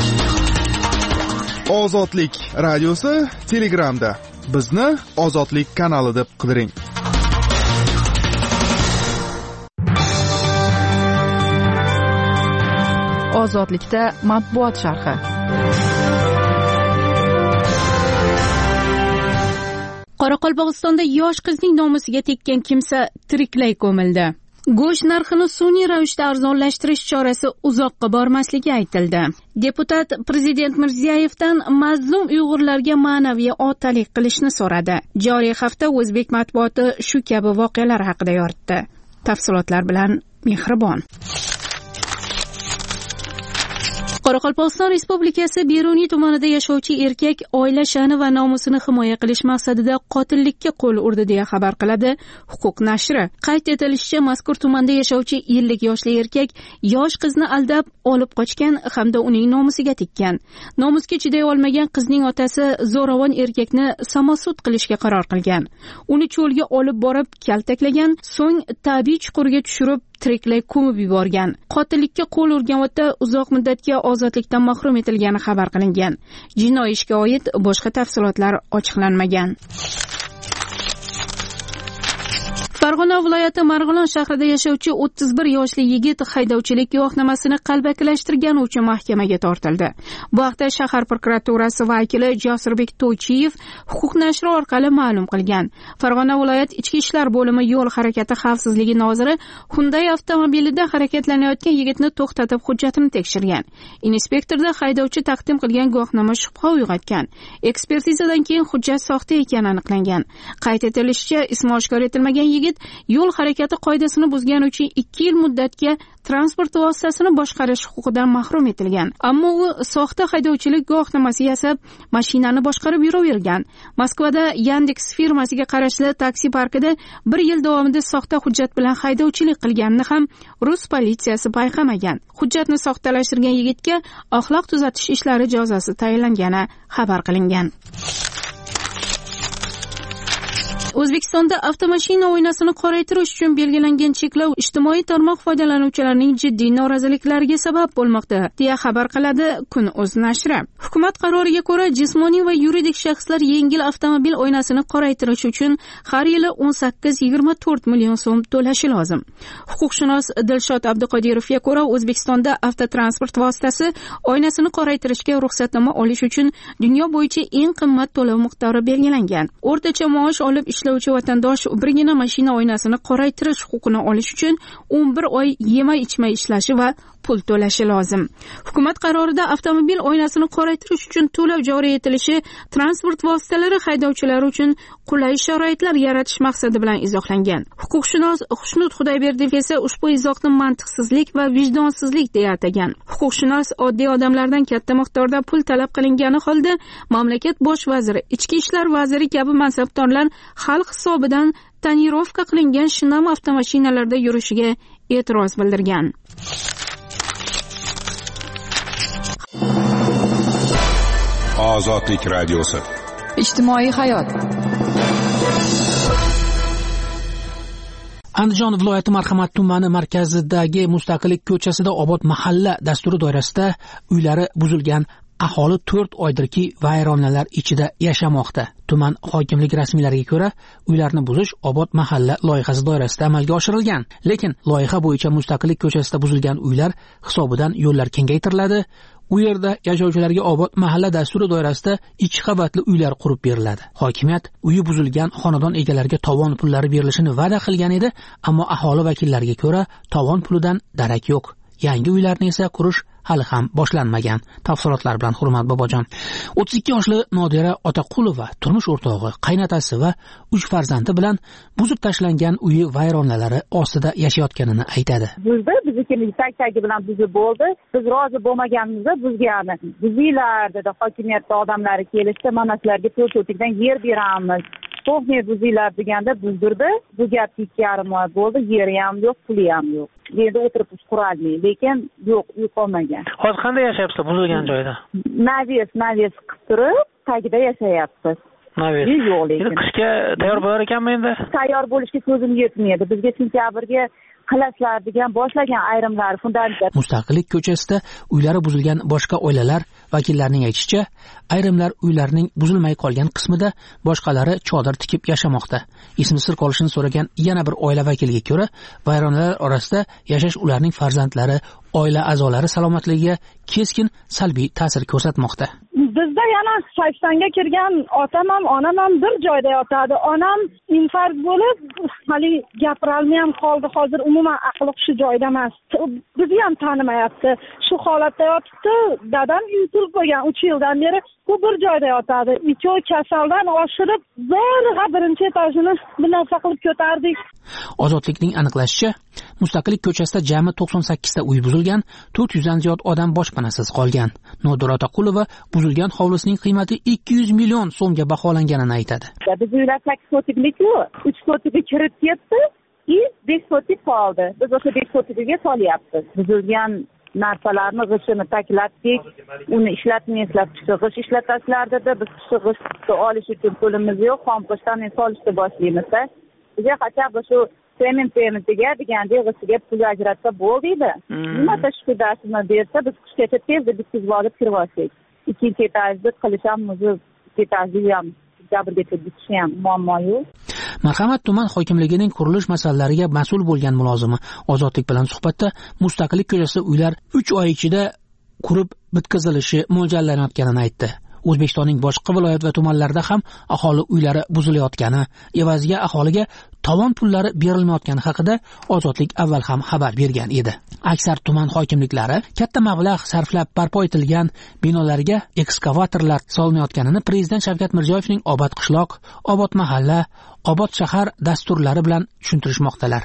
Ozodlik radiosi Telegramda. Bizni Ozodlik kanali deb qidiring. Ozodlikda matbuot sharhi. Qoraqalpog'istonda yosh qizning nomusiga tekkan kimsa tiriklay ko'mildi. Go'sht narxini sun'iy ravishda arzonlashtirish chorasi uzoqqa bormasligi aytildi. Deputat Prezident Mirziyoyevdan mazlum Uyg'urlarga ma'naviy otalik qilishni so'radi. Joriy hafta o'zbek matbuoti shu kabi voqealar haqida yoritdi. Tafsilotlar bilan Mehribon. Qoraqalpog'iston Respublikasi Beruniy tumanida yashovchi erkak oila sha'ni va nomusini himoya qilish maqsadida qotillikka qo'l urdi deya xabar qiladi Huquq nashri. Qayd etilishicha, mazkur tumanda yashovchi 50 yoshli erkak yosh qizni aldab olib qochgan hamda uning nomusiga tekkan. Nomusga chiday olmagan qizning otasi zo'ravon erkakni samosud qilishga qaror qilgan. Uni cho'lga olib borib kaltaklagan, so'ng tabiiy chuqurga tushirib tiriklay ko'mib yuborgan. Qotillikka qo'l urgan ota uzoq muddatga ozodlikdan mahrum etilgani xabar qilingan. Jinoiy ishga oid boshqa tafsilotlar ochiqlanmagan. Farg'ona viloyati Marg'ilon shahrida yashovchi 31 yoshli yigit haydovchilik guvohnomasini qalbakilashtirgani uchun mahkamaga tortildi. Bu haqda shahar prokuraturasi vakili Jasurbek To'ychiyev Huquq nashri orqali ma'lum qilgan. Farg'ona viloyat Ichki ishlar bo'limi yo'l harakati xavfsizligi noziri Hyundai avtomobilida harakatlanayotgan yigitni to'xtatib hujjatini tekshirgan. Inspektorda haydovchi taqdim qilgan guvohnoma shubha uyg'otgan. Ekspertizadan keyin hujjat soxta ekani aniqlangan. Qayd etilishicha, ismi oshkor etilmagan yigit yo'l harakati qoidasini buzgani uchun 2 yil muddatga transport vositasini boshqarish huquqidan mahrum etilgan. Ammo u soxta haydovchilik guvohnomasi yasab, mashinani boshqarib yuravergan. Moskvada Yandex firmasiga qarashli taksi parkida 1 yil davomida soxta hujjat bilan haydovchilik qilganini ham rus politsiyasi payqamagan. Hujjatni soxtalashtirgan yigitga axloq tuzatish ishlari jazosi tayinlangani xabar qilingan. O'zbekistonda avtomashina oynasini qoraytirish uchun belgilangan cheklov ijtimoiy tarmoq foydalanuvchilarining jiddiy noroziliklariga sabab bo'lmoqda, deya xabar qiladi Kun.uz nashri. Hukumat qaroriga ko'ra, jismoniy va yuridik shaxslar yengil avtomobil oynasini qoraytirish uchun har yili 18-24 million so'm to'lashi lozim. Huquqshunos Dilshod Abduqodirovga ko'ra, O'zbekistonda avtotransport vositasi oynasini qoraytirishga ruxsatnoma olish uchun dunyo bo'yicha eng qimmat to'lov miqdori belgilangan. O'rtacha maosh olib ishlovchi vatandosh birgina mashina oynasini qoraytirish huquqini olish uchun 11 oy yemay-ichmay ishlashi va pul to'lashi lozim. Hukumat qarorida avtomobil oynasini qoraytirish uchun to'lov joriy etilishi transport vositalari haydovchilari uchun qulay sharoitlar yaratish maqsadi bilan izohlangan. Huquqshunos Xushnud Xudoyberdiyev esa ushbu izohni mantiqsizlik va vijdonsizlik deya atagan. Huquqshunos oddiy odamlardan katta miqdorda pul talab qilingani holda mamlakat bosh vaziri, ichki ishlar vaziri kabi mansabdorlar xalq hisobidan tonirovka qilingan shinam avtomashinalarda yurishiga e'tiroz bildirgan. Ozodlik radiosi. Ijtimoiy hayot. Andijon viloyati Marhamat tumani markazidagi Mustaqillik ko'chasida Obod mahalla dasturi doirasida uylari buzilgan aholi 4 oydirki vayronalar ichida yashamoqda. Tuman hokimlik rasmiylariga ko'ra, uylarni buzish Obod mahalla loyihasi doirasida amalga oshirilgan. Lekin loyiha bo'yicha Mustaqillik ko'chasida buzilgan uylar hisobidan yo'llar kengaytiriladi. U yerda yashovchilarga Obod mahalla dasturi doirasida 2 qavatli uylar qurib beriladi. Hokimiyat uyi buzilgan xonadon egalariga tovon pullari berilishini va'da qilgan edi, ammo aholi vakillariga ko'ra tovon pulidan darak yo'q. Yangi uylarni esa qurish hali ham boshlanmagan. Tafsilotlar bilan Hurmat Bobojon. 32 yoshli Nodira Otaqulova turmush o'rtog'i, qaynotasi va 3 farzandi bilan buzib tashlangan uyi vayronalari ostida yashayotganini aytadi. Buzdi, biznikini tag-tagi bilan buzib bo'ldi. Biz rozi bo'lmaganimizda buzgani. Buzinglar dedi hokimiyatda odamlari kelishdi, mana sizlarga 4 sotikdan yer beramiz. To'g'ri buzinglar deganda buzdirdi. Bu gap 2,5 oy bo'ldi, yeri ham yo'q, puli ham yo'q. Yerda o'tirib qurolmaydi, lekin yo'q, uy qolmagan. Hozir qanday yashayapsiz buzilgan joyda? Naves qilib turib, tagida yashayapsiz. Naves. Yo'q lekin. Qishga tayyor bo'lar ekanmi endi? Tayyor bo'lishga ko'zim yetmaydi. Bizga sentyabrga qilasizlar degan boshlagan ayrimlar fundament. Mustaqillik ko'chasida uylari buzilgan boshqa oilalar vakillarining aytishicha, ayrimlar uylarining buzilmay qolgan qismida, boshqalari chodir tikib yashamoqda. Ismi sir qolishini so'ragan yana bir oila vakiliga ko'ra, vayronalar orasida yashash ularning farzandlari, oila a'zolari salomatligiga keskin salbiy ta'sir ko'rsatmoqda. bizda yana 80ga kirgan otam ham onam ham bir joyda yotadi. Onam infarkt bo'lib hali gapirolmayam qoldi. Hozir umuman aqli hushi joyida emas. Bizni ham tanimayapti. Shu holatda yotibdi. Dadam insulт bo'lgan 3 yildan beri u bir joyda yotadi. Ikkovi kasaldan oshirib zo'rg'a birinchi etajini bir narsa qilib ko'tardik. Ozodlikning aniqlashicha, Mustaqillik ko'chasida jami 98 ta uy buzilgan, 400 dan ziyod odam boshpanasiz qolgan. Nodira Taqulova buzilgan hovlisining qiymati 200 million so'mga baholanganini aytadi. Biz uylar 8 sotiklik-ku, 3 sotikga kirib ketdi, 5 sotik qoldi. Biz o'sha 5 sotikga solyapmiz. Buzilgan narsalarni g'ishini taklatdik, uni ishlatib chiqib ishlat tashlardi. Biz chiqib olish uchun pulimiz yo'q, xomposhdan solishni boshlaymiz. Bizga qachon shu paymentga degandek g'ishiga pul ajratsa bo'ldi. Nima tashqi darsini bersa, biz qishgacha tezda bitkizib olib kirib olsak. Ikkinchi etajni qilish ham o'zi etajni ham jabrga bitish ham muammo yo'q. Marhamat tuman hokimligining qurilish masalalariga mas'ul bo'lgan mulozimi Ozodlik bilan suhbatda Mustaqillik ko'chasida uylar 3 oy ichida qurib bitkazilishi mo'ljallanayotganini aytdi. O'zbekistonning boshqa viloyat va tumanlarida ham aholi uylari buzilayotgani, evaziga aholiga tovon pullari berilmayotgani haqida Ozodlik avval ham xabar bergan edi. Aksar tuman hokimliklari katta mablag' sarflab barpo etilgan binolarga ekskavatorlar solinayotganini Prezident Shavkat Mirziyoyevning Obod qishloq, Obod mahalla, Obod shahar dasturlari bilan tushuntirishmoqdalar.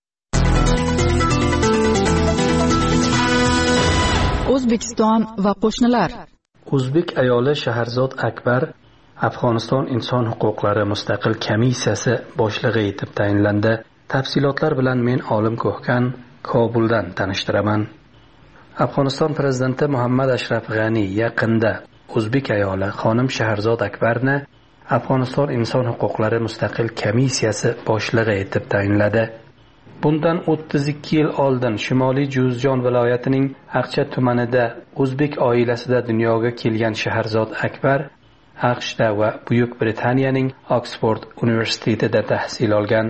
O'zbekiston va qo'shnilar. O'zbek ayoli Shaharzod Akbar Afg'oniston inson huquqlari mustaqil komissiyasi boshlig'i etib tayinlandi. Tafsilotlar bilan men Olim Ko'hkan Kobuldan tanishtiraman. Afg'oniston prezidenti Muhammad Ashraf G'ani yaqinda o'zbek ayoli xonim Shaharzod Akbarni Afg'oniston inson huquqlari mustaqil komissiyasi boshlig'i etib tayinladi. Bundan 32 yil oldin Shimoliy Juzjon viloyatining Aqcha tumanida o'zbek oilasida dunyoga kelgan Shaharzod Akbar AQShda va Buyuk Britaniyaning Oksford universitetida tahsil olgan.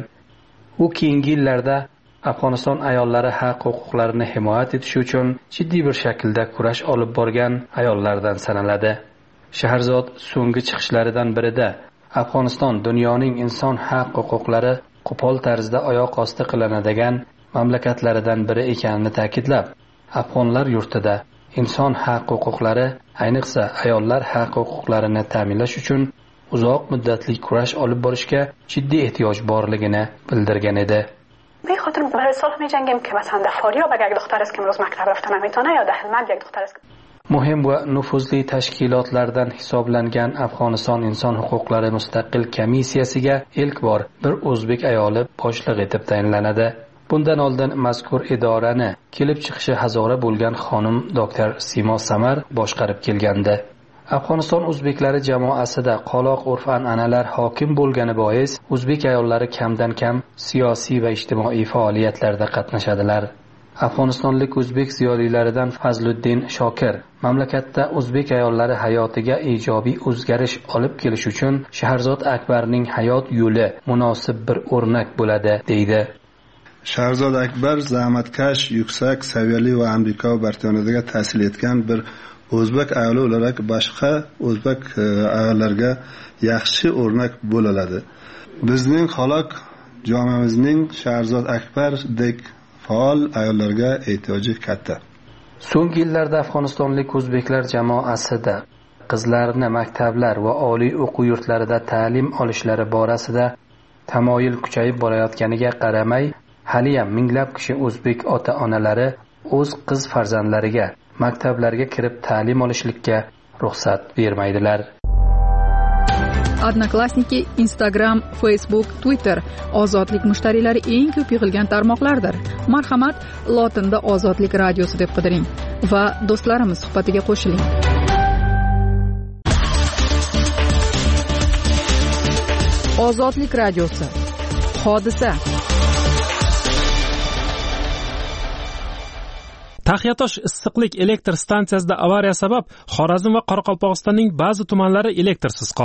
U keyingi yillarda Afg'oniston ayollari haq-huquqlarini himoya etish uchun jiddiy bir shaklda kurash olib borgan ayollardan sanaladi. Shaharzod so'nggi chiqishlaridan birida Afg'oniston dunyoning inson haq-huquqlari qo'pol tarzda oyoq osti qilinadigan mamlakatlaridan biri ekanini ta'kidlab, afg'onlar yurtida inson haq-huquqlari, ayniqsa ayollar haq-huquqlarini ta'minlash uchun uzoq muddatli kurash olib borishga jiddiy ehtiyoj borligini bildirgan edi. به خاطر برای صلح می‌جنگیم که مثلا در فاریاب اگر یک دختر است که امروز مکتب رفتن نمیتونه یا در هلمند یک دختر است muhim va nufuzli tashkilotlardan hisoblangan Afg'oniston inson huquqlari mustaqil komissiyasiga ilk bor bir o'zbek ayoli boshliq etib tayinlanadi. Bundan oldin mazkur idorani kelib chiqishi hazora bo'lgan xonim doktor Simo Samar boshqarib kelgandi. Afg'oniston o'zbeklari jamoasida qoloq urf-an'analar hokim bo'lgani bois o'zbek ayollari kamdan kam siyosiy va ijtimoiy faoliyatlarda qatnashadilar. Afg'onistonlik o'zbek ziyolilaridan Fazluddin Shokir mamlakatda o'zbek ayollari hayotiga ijobiy o'zgarish olib kelish uchun Shaharzod Akbarning hayot yo'li munosib bir o'rnak bo'ladi deydi. Shaharzod Akbar zahmatkash, yuksak saviyali va Amerika va Britaniyada tahsil etgan bir o'zbek ayoli o'larak boshqa o'zbek ayollarga yaxshi o'rnak bo'ladi. Bizning xalq jamoamizning Shaharzod Akbardek faol ayollarga ehtiyoji katta. So'nggi yillarda Afg'onistonlik o'zbeklar jamoasida qizlarni maktablar va oliy o'quv yurtlarida ta'lim olishlari borasida tamoyil kuchayib borayotganiga qaramay, haliyam minglab kishi o'zbek ota-onalari o'z qiz farzandlariga maktablarga kirib ta'lim olishlikka ruxsat bermaydilar. Odnoklassniki, Instagram, Facebook, Twitter ozodlik mushtariylari eng ko'p yig'ilgan tarmoqlardir. Marhamat, lotinda Ozodlik radiosi deb qidiring va do'stlarimiz suhbatiga qo'shiling. Ozodlik radiosi. Hodisa. Taxyatosh issiqlik elektr stansiyasida avariya sabab Xorazm va Qoraqalpog'istonning ba'zi tumanlari elektrsiz qoldi.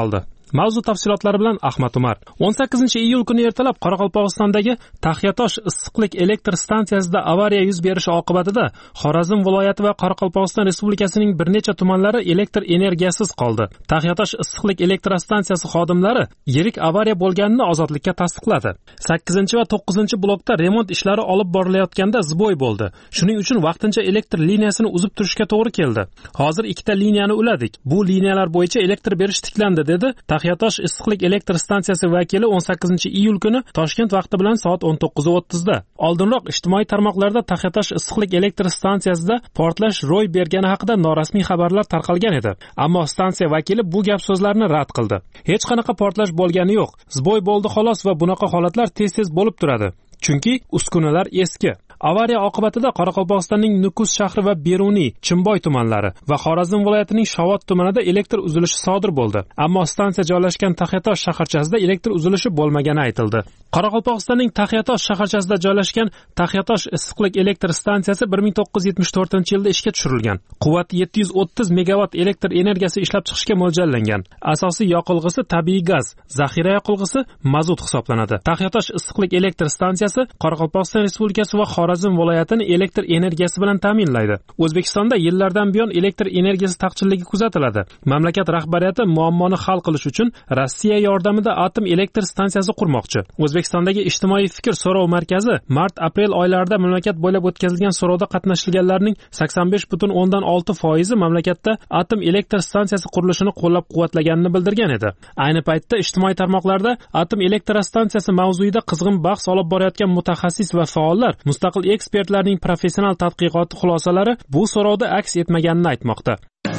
Mavzu tafsilotlari bilan Ahmad Umar. 18-iyul kuni ertalab Qoraqalpog'istondagi Taxyatosh issiqlik elektr stansiyasida avariya yuz berishi oqibatida Xorazm viloyati va Qoraqalpog'iston Respublikasining bir necha tumanlari elektr energiyasiz qoldi. Taxyatosh issiqlik elektr stansiyasi xodimlari yirik avariya bo'lganini Ozodlikka tasdiqladi. 8 va 9 blokda remont ishlari olib borilayotganda zboy bo'ldi. Shuning uchun vaqtincha elektr liniyasini uzib turishga to'g'ri keldi. Hozir ikkita liniyani uladik. Bu liniyalar bo'yicha elektr berish tiklandi, dedi Taxyatosh issiqlik elektr stansiyasi vakili 18-iyul kuni Toshkent vaqti bilan soat 19:30 da. Oldinroq ijtimoiy tarmoqlarda Taxyatosh issiqlik elektr stansiyasida portlash ro'y bergani haqida norasmiy xabarlar tarqalgan edi. Ammo stansiya vakili bu gap so'zlarni rad qildi. Hech qanaqa portlash bo'lgani yo'q. Zboy bo'ldi xolos va bunaqa holatlar tez-tez bo'lib turadi. Chunki uskunalar eski. Avariya oqibatida Qoraqalpog'istonning Nukus shahri va Beruniy, Chimboy tumanlari va Xorazm viloyatining Shovot tumanida elektr uzilishi sodir bo'ldi. Ammo stansiya joylashgan Taxyatosh shaharchasida elektr uzilishi bo'lmagani aytildi. Qoraqalpog'istonning Taxyatosh shaharchasida joylashgan Taxyatosh issiqlik elektr stansiyasi 1974-yilda ishga tushirilgan. Quvvati 730 megavat elektr energiyasi ishlab chiqishga mo'ljallangan. Asosiy yoqilg'isi tabiiy gaz, zaxira yoqilg'isi mazut hisoblanadi. Taxyatosh issiqlik elektr stansiyasi Qoraqalpog'iston Respublikasi va Xorazm viloyatini elektr energiyasi bilan ta'minlaydi. O'zbekistonda yillardan buyon elektr energiyasi taqchilligi kuzatiladi. Mamlakat rahbariyati muammoni hal qilish uchun Rossiya yordamida atom elektr stansiyasi qurmoqchi. O'zbekistondagi ijtimoiy fikr so'rov markazi mart-aprel oylarida mamlakat bo'ylab o'tkazilgan so'rovda qatnashganlarning 85.6% mamlakatda atom elektr stansiyasi qurilishini qo'llab-quvvatlaganini bildirgan edi. Ayni paytda ijtimoiy tarmoqlarda atom elektr stansiyasi mavzuida qizg'in bahs olib borayotgan mutaxassis va faollar mustaqil ekspertlarning professional tadqiqoti xulosalari bu so'rovda aks etmaganini aytmoqda.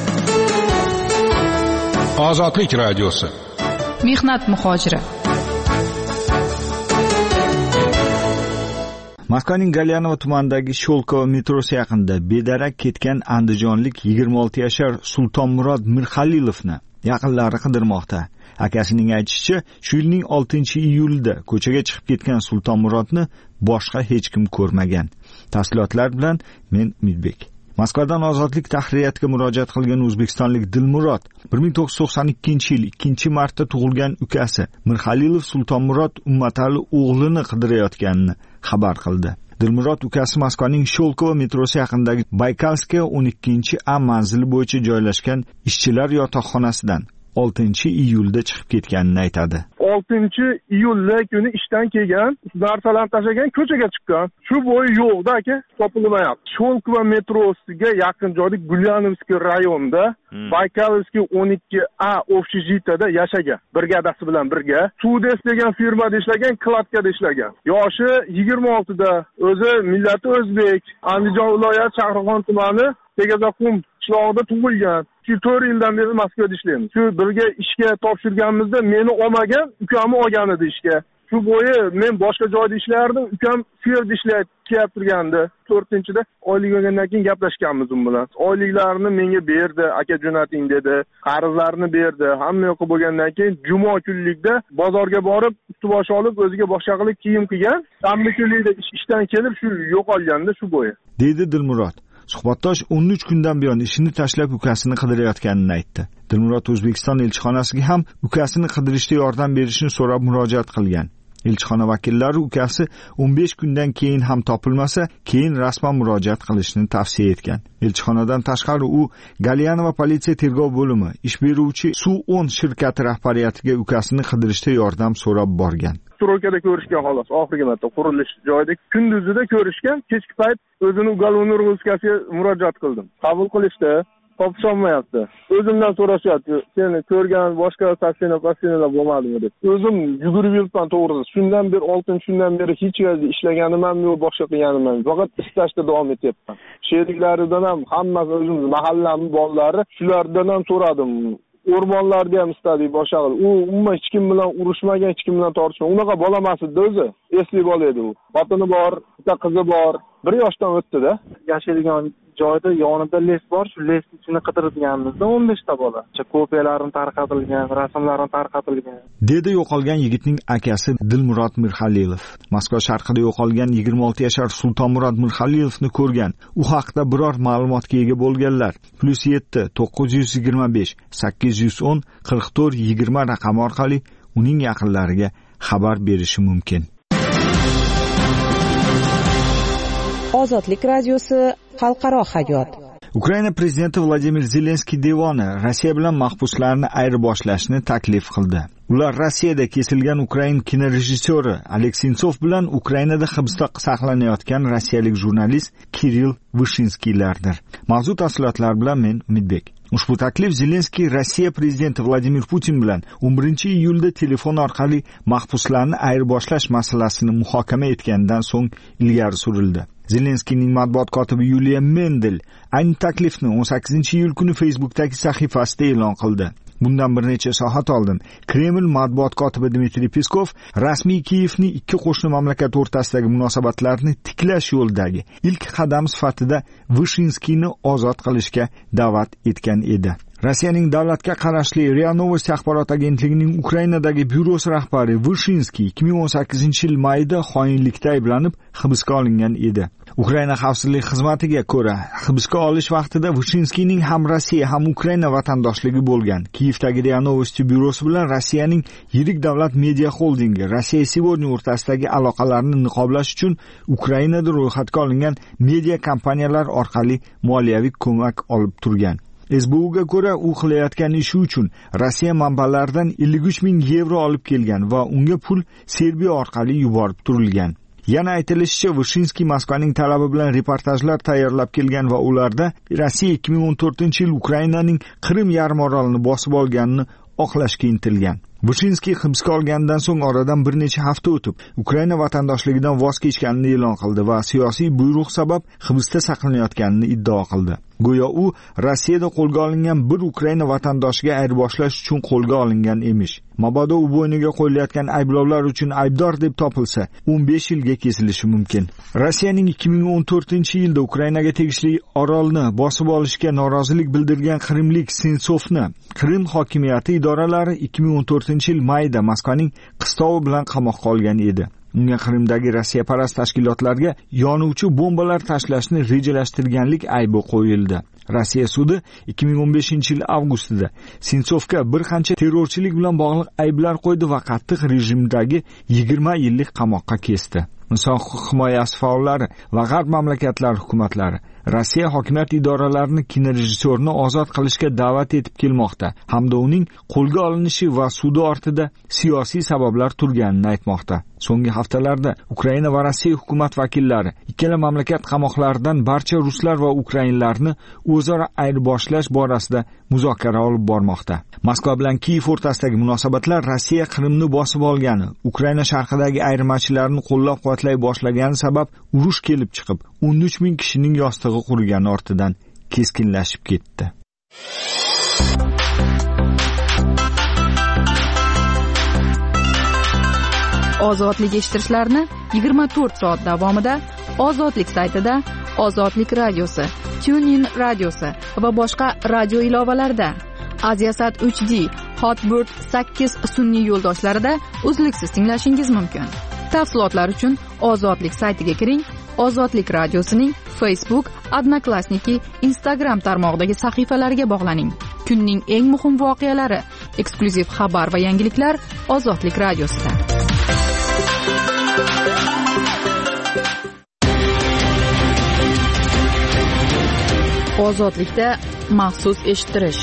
Ozodlik radiosi. Mehnat muhojiri. Moskvaning Galyanova tumanidagi Sholkovo metrosi yaqinida bedarak ketgan andijonlik 26 yashar Sultonmurod Mirxalilovni yaqinlari qidirmoqda. Akasining aytishicha, shu yilning 6-iyulida ko'chaga chiqib ketgan Sultonmurodni boshqa hech kim ko'rmagan. Tafsilotlar bilan men Umidbek. Moskvadan Ozodlik tahririyatiga murojaat qilgan o'zbekistonlik Dilmurod 1992-yil 2-martda tug'ilgan ukasi Mirxalilov Sultonmurod Ummatali o'g'lini qidirayotganini xabar qildi. Dilmurod ukasi Moskvaning Sholkovo metrosi yaqinidagi Baykalskaya 12-A manzili bo'yicha joylashgan ishchilar yotoqxonasidan 6-iyulda chiqib ketganini aytadi. 6-iyulda kuni ishdan kelgan, narsalarni tashlagan, ko'chaga chiqqan. Shu bo'yi yo'qda aka, topilmayapti. Sholkovo metrosiga yaqin joyda Gulyanovskiy rayonida Baykalskiy 12A общежитияda yashagan. Brigadasi bilan birga Sudes degan firmada ishlagan, Kladkada ishlagan. Yoshi 26da, o'zi millati o'zbek, Andijon viloyati Shahrixon tumani Tegazaxum qishlog'ida tug'ilgan. 4 yildan beri Moskvada ishlaymiz. Shu birga ishga topshirganimizda meni olmagan, ukamni olgan edi ishga. Shu bo'yi men boshqa joyda ishlardim, ukam shu yerda ishlayib turgandi. 4-da oylik olgandan keyin gaplashganmiz u bilan. Oyliklarini menga berdi, aka jo'nating dedi. Qarzlarini berdi. Hamma yo'q bo'lgandan keyin juma kunlikda bozorga borib, ust-bosh olib, o'ziga boshqa qilib kiyim qilgan. Shanba kunlikda ishdan kelib shu yo'qolganda shu bo'yi. Dedi Dilmurod. Suhbatdosh 13 kundan buyon ishini tashlab ukasini qidirayotganini aytdi. Dilmurod O'zbekiston elchixonasiga ham ukasini qidirishda yordam berishni so'rab murojaat qilgan. Elchixona vakillari ukasi 15 kundan keyin ham topilmasa, keyin rasman murojaat qilishni tavsiya etgan. Elchixonadan tashqari u Galyanova politsiya tergov bo'limi, ish beruvchi Suv10 shirkati rahbariyatiga ukasini qidirishda yordam so'rab borgan. Strokada ko'rishgan xolos, oxirgi marta qurilish joyida kunduzida ko'rishgan, kechki payt o'zini uголовный розыскasiga murojaat qildim. Qabul qilishdi, topisholmayapti. O'zimdan so'rashyapti, seni ko'rgan boshqa taksinalar bo'lmadimi deb. O'zim yugurib yuribman to'g'risi. Shundan beri 6 shundan beri hech yerda ishlaganim ham yo'q, boshqa qilganim ham. Faqat ishlashda davom etyapman. Sheriklaridan ham hammasi o'zimiz mahallamning bolalari, shulardan ham so'radim. O'rmonlarda ham istadik boshqa. U umuman hech kim bilan urushmagan, hech kim bilan tortishmagan. Unaqa bola emas edi o'zi. Esli bola edi u. Xotini bor, bitta qizi bor. 1 yoshdan o'tdi-da. Yashaydigan joyda yonida les bor, shu lesni ichini qidirganimizda 15 ta bola. Kopiyalarini tarqatilgan, rasmlarini tarqatilgan. Dedi yo'qolgan yigitning akasi Dilmurod Mirxalilov. Moskva sharqida yo'qolgan 26 yashar Sultonmurod Mirxalilovni ko'rgan, u haqida biror ma'lumotga ega bo'lganlar +7 925 810 44 20 raqami orqali uning yaqinlariga xabar berishi mumkin. Ozodlik radiosi xalqaro hayot. Ukraina prezidenti Vladimir Zelenskiy devoni Rossiya bilan mahbuslarni ayirboshlashni taklif qildi. Ular Rossiyada kesilgan Ukrain kinorejissyori Alek Sentsov bilan Ukrainada hibsda saqlanayotgan rossiyalik jurnalist Kirill Vyshinskiylardir. Mavzu tafsilotlar bilan men Umidbek. Ushbu taklif Zelenskiy Rossiya prezidenti Vladimir Putin bilan 11-iyulda telefon orqali mahbuslarni ayirboshlash masalasini muhokama etgandan so'ng ilgari surildi. Zelenskiyning matbuot kotibi Yuliya Mendel ayni taklifni 18-iyul kuni Facebook'dagi sahifasida e'lon qildi. Bundan bir necha soat oldin Kreml matbuot kotibi Dmitriy Peskov rasmiy Kiyevning ikki qo'shni mamlakat o'rtasidagi munosabatlarni tiklash yo'lidagi ilk qadam sifatida Vyshinskiyni ozod qilishga da'vat etgan edi. Rossiyaning davlatga qarashli RIA Novosti axborot agentligining Ukrainadagi byurosi rahbari Vyshinskiy 2018-yil mayda xoinlikda ayblanib hibsga olingan edi. Ukraina xavfsizlik xizmatiga ko'ra, hibsga olish vaqtida Vyshinskiyning ham Rossiya ham Ukraina vatandoshligi bo'lgan. Kiyevdagi RIA Novosti byurosi bilan Rossiyaning yirik davlat media xoldingi Rossiya Сегодня o'rtasidagi aloqalarni niqoblash uchun Ukrainada ro'yxatga olingan media kompaniyalar orqali moliyaviy ko'mak olib turgan. SBUga ko'ra, u qilayotgan ishi uchun Rossiya manbalaridan 53 ming yevro olib kelgan va unga pul Serbiya orqali yuborib turilgan. Yana aytilishicha, Vyshinskiy Moskvaning talabi bilan reportajlar tayyorlab kelgan va ularda Rossiya 2014-yil Ukrainaning Qrim yarimorolini bosib olganini oqlashga intilgan. Vyshinskiy hibsga olgandan so'ng oradan bir necha hafta o'tib, Ukraina vatandoshligidan voz kechganini e'lon qildi va siyosiy buyruq sabab hibsda saqlanayotganini iddao qildi. Go'yo u Rossiyada qo'lga olingan bir Ukraina vatandoshiga ayirboshlash uchun qo'lga olingan emish. Mabodo u bo'yniga qo'yilayotgan ayblovlar uchun aybdor deb topilsa, 15 yilga kesilishi mumkin. Rossiyaning 2014-yilda Ukrainaga tegishli orolni bosib olishga norozilik bildirgan qrimlik Sentsovni Qrim hokimiyati idoralari 2014-yil mayda Moskvaning qistovi bilan qamoqqa olgan edi. Unga Qrimdagi Rossiya parast tashkilotlarga yonuvchi bombalar tashlashni rejalashtirganlik aybi qo'yildi. Rossiya sudi 2015-yil avgustida Sentsovga bir qancha terrorchilik bilan bog'liq ayblar qo'ydi va qattiq rejimdagi 20 yillik qamoqqa kesdi. Inson huquq himoyasi faollari va g'arb mamlakatlari hukumatlari Rossiya hokimiyat idoralarini kinorejissyorni ozod qilishga da'vat etib kelmoqda hamda uning qo'lga olinishi va sudi ortida siyosiy sabablar turganini aytmoqda. So'nggi haftalarda Ukraina va Rossiya hukumat vakillari ikkala mamlakat qamoqlaridan barcha ruslar va ukrainlarni o'zaro ayirboshlash borasida muzokara olib bormoqda. Moskva bilan Kiyev o'rtasidagi munosabatlar Rossiya Qrimni bosib olgani, Ukraina sharqidagi ayirmachilarni qo'llab-quvvatlay boshlagani sabab urush kelib chiqib, 13 ming kishining yostig'i qurgani ortidan keskinlashib ketdi. Ozodlik eshittirishlarni 24 soat davomida Ozodlik saytida, Ozodlik radiosi, TuneIn radiosi va boshqa radio ilovalarida, Aziasat 3D, Hotbird 8 sun'iy yo'ldoshlarida uzluksiz tinglashingiz mumkin. Tafsilotlar uchun Ozodlik saytiga kiring. Ozodlik radiosining Facebook, Odnoklassniki, Instagram tarmog'idagi sahifalariga bog'laning. Kunning eng muhim voqealari, eksklyuziv xabar va yangiliklar Ozodlik radiosida. Ozodlikda maxsus eshittirish.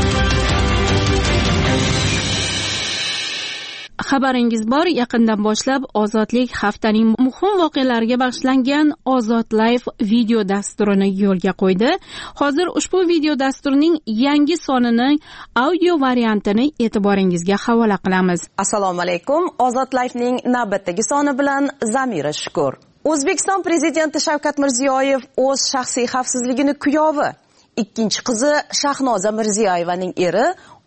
Xabaringiz bor, yaqindan boshlab Ozodlik haftaning muhim voqealariga bag'ishlangan Ozod Live video dasturini yo'lga qo'ydi. Hozir ushbu video dasturning yangi sonining audio variantini e'tiboringizga havola qilamiz. Assalomu alaykum. Ozod Live'ning navbatdagi soni bilan Zamira Shukur. O'zbekiston prezidenti Shavkat Mirziyoyev o'z shaxsiy xavfsizligini kuyovi, ikkinchi qizi Shahnoza Mirziyoyevaning eri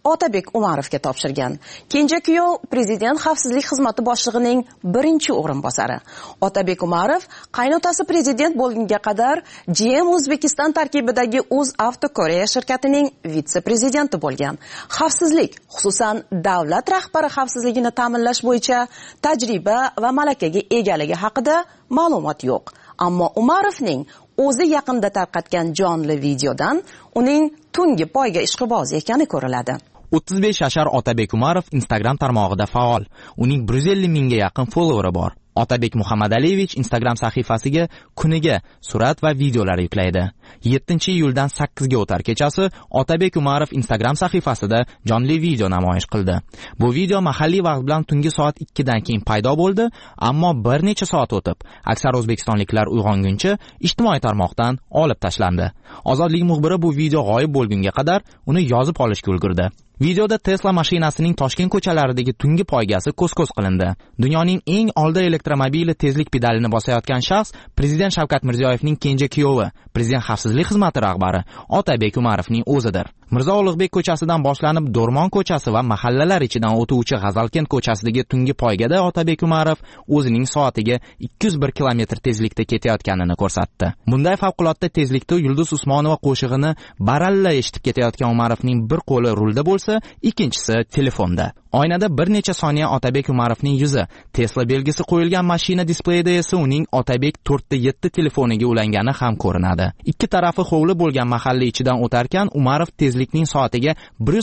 Otabek Umarovga topshirgan. Kenja kuyov prezident xavfsizlik xizmati boshlig'ining birinchi o'rinbosari. Otabek Umarov qaynotasi prezident bo'lgunga qadar GM O'zbekiston tarkibidagi UzAvto Koreya shirkatining vitse-prezidenti bo'lgan. Xavfsizlik, xususan davlat rahbari xavfsizligini ta'minlash bo'yicha tajriba va malakaga egaligi haqida ma'lumot yo'q. Ammo Umarovning o'zi yaqinda tarqatgan jonli videodan uning tungi poyga ishqiboz ekani ko'riladi. 35 yashar Otabek Umarov Instagram tarmog'ida faol. Uning 150 mingga yaqin followeri bor. Otabek Muhammadaliyevich Instagram sahifasiga kuniga surat va videolar yuklaydi. 7-iyuldan 8ga o'tar kechasi Otabek Umarov Instagram sahifasida jonli video namoyish qildi. Bu video mahalliy vaqt bilan tungi soat 2 dan keyin paydo bo'ldi, ammo bir necha soat o'tib, aksar o'zbekistonliklar uyg'onguncha ijtimoiy tarmoqdan olib tashlandi. Ozodlik muxbiri bu video g'oyib bo'lgunga qadar uni yozib olishga ulgurdi. Videoda Tesla mashinasining Toshkent ko'chalaridagi tungi poygasi ko'z-ko'z qilindi. Dunyoning eng oldi elektromobili tezlik pedalini bosayotgan shaxs prezident Shavkat Mirziyoyevning kenja kuyovi, prezident xavfsizlik xizmati rahbari Otabek Umarovning o'zidir. Mirzo Ulug'bek ko'chasidan boshlanib Do'rmon ko'chasi va mahallalar ichidan o'tuvchi G'azalkent ko'chasidagi tungi poygada Otabek Umarov o'zining soatiga 201 km tezlikda ketayotganini ko'rsatdi. Bunday favqulodda tezlikda Yulduz Usmonova qo'shig'ini baralla eshitib ketayotgan Umarovning bir qo'li rulda bo'lsa, ikkinchisi telefonda. Oynada bir necha soniya Otabek Umarovning yuzi, Tesla belgisi qo'yilgan mashina displeyida esa uning Otabek 4-7 telefoniga ulangani ham ko'rinadi. Ikki tarafi hovli bo'lgan mahalla ichidan o'tarkan Umarov tezlikning soatiga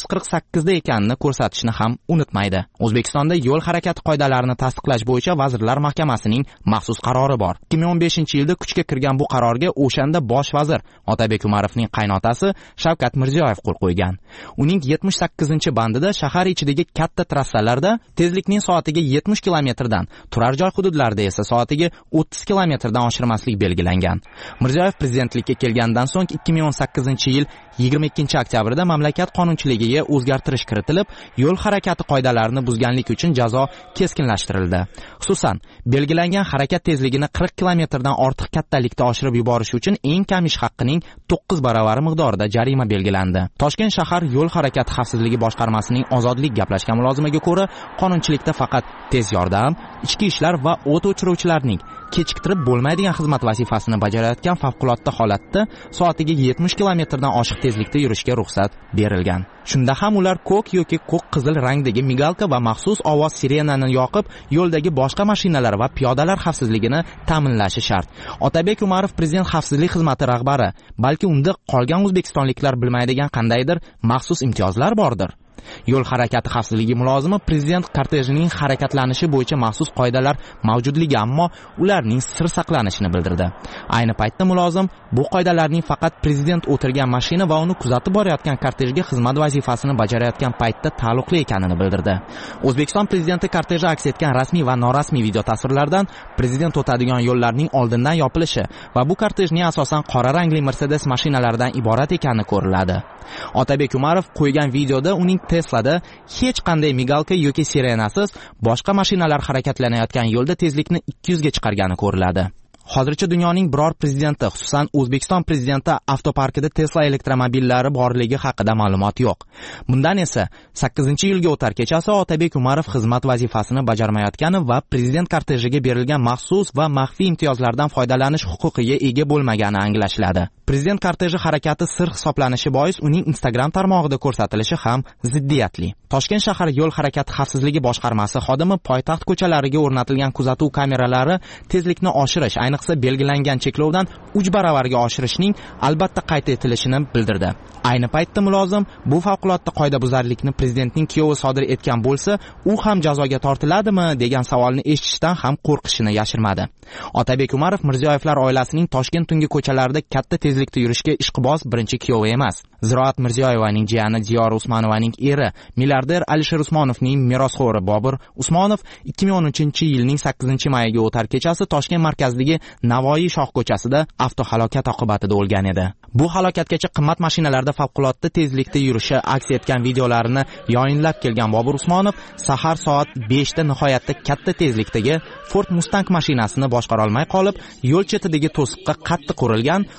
148 da ekanini ko'rsatishni ham unutmaydi. O'zbekistonda yo'l harakati qoidalarini tasdiqlash bo'yicha Vazirlar Mahkamasining maxsus qarori bor. 2015-yilda kuchga kirgan bu qarorga o'shanda bosh vazir Otabek Umarovning qaynotasi Shavkat Mirziyoyev qo'l qo'ygan. Uning 78-bandida shahar ichidagi katta trassalarda tezlikning soatiga 70 kilometrdan, turar joy hududlarida esa soatiga 30 kilometrdan oshirmaslik belgilangan. Mirziyoyev prezidentlikka kelgandan so'ng 2018-yil 22-oktyabrda mamlakat qonunchiligiga o'zgartirish kiritilib, yo'l harakati qoidalarini buzganlik uchun jazo keskinlashtirildi. Xususan, belgilangan harakat tezligini 40 kilometrdan ortiq kattalikda oshirib yuborish uchun eng kam ish haqqining 9 baravari miqdorida jarima belgilandi. Toshkent shahar yo'l harakati xavfsizligi boshqarmasining ozodlik gaplashgan mulozimiga ko'ra, qonunchilikda faqat tez yordam, ichki ishlar va o't o'chiruvchilarning kechiktirib bo'lmaydigan xizmat vazifasini bajarayotgan favqulodda holatda soatiga 70 kilometrdan oshiq tezlikda yurishga ruxsat berilgan. Shunda ham ular ko'k yoki ko'k-qizil rangdagi migalka va maxsus ovoz sirenani yoqib, yo'ldagi boshqa mashinalar va piyodalar xavfsizligini ta'minlashi shart. Otabek Umarov prezident xavfsizlik xizmati rahbari, balki unda qolgan o'zbekistonliklar bilmaydigan qandaydir maxsus imtiyozlar bordir. Yo'l harakati xavfsizligi mulozimi prezident kortejining harakatlanishi bo'yicha maxsus qoidalar mavjudligi, ammo ularning sir saqlanishini bildirdi. Ayni paytda mulozim bu qoidalarning faqat prezident o'tirgan mashina va uni kuzatib borayotgan kortejga xizmat vazifasini bajarayotgan paytda taalluqli ekanini bildirdi. O'zbekiston prezidenti korteji aks etgan rasmiy va norasmiy video tasvirlardan prezident o'tadigan yo'llarning oldindan yopilishi va bu kortejning asosan qora rangli Mercedes mashinalaridan iborat ekani ko'riladi. Otabek Umarov qo'ygan videoda uning Tesla'da hech qanday migalka yoki sirenasiz boshqa mashinalar harakatlanayotgan yo'lda tezlikni 200 ga chiqargani ko'riladi. Hozircha dunyoning biror prezidenti, xususan O'zbekiston prezidenti avtoparkida Tesla elektromobillari borligi haqida ma'lumot yo'q. Bundan esa 8-yilga o'tar kechasi Otabek Umarov xizmat vazifasini bajarmayotgani va prezident kortejiga berilgan maxsus va maxfiy imtiyozlardan foydalanish huquqiga ega bo'lmagani anglashiladi. Prezident korteji harakati sir hisoblanishi bois uning Instagram tarmog'ida ko'rsatilishi ham ziddiyatli. Toshkent shahar yo'l harakati xavfsizligi boshqarmasi xodimi poytaxt ko'chalariga o'rnatilgan kuzatuv kameralari tezlikni oshirish, ayniqsa belgilangan cheklovdan 3 baravarga oshirishning albatta qayd etilishini bildirdi. Ayni paytda mulozim bu favqulodda qoidabuzarlikni prezidentning kuyovi sodir etgan bo'lsa, u ham jazoga tortiladimi degan savolni eshitishdan ham qo'rqishini yashirmadi. Otabek Umarov Mirziyoyevlar oilasining Toshkent tungi ko'chalarida katta tezlikda yurishga ishqiboz birinchi kuyovi emas. Ziroat Mirziyoyevaning jiyani Diyor Usmonovaning eri, milliarder Alisher Usmonovning merosxo'ri Bobur Usmonov 2013-yilning 8-mayiga o'tar kechasi Toshkent markazidagi Navoiy Shoh ko'chasida avtohalokat oqibatida o'lgan edi. Bu halokatgacha qimmat mashinalarda favqulodda tezlikda yurishi aks etgan videolarini yoyinlab kelgan Bobur Usmonov sahar soat 5 da nihoyatda katta tezlikdagi Ford Mustang mashinasini boshqara olmay qolib, yo'l chetidagi to'siqqa qattiq urilgan, uning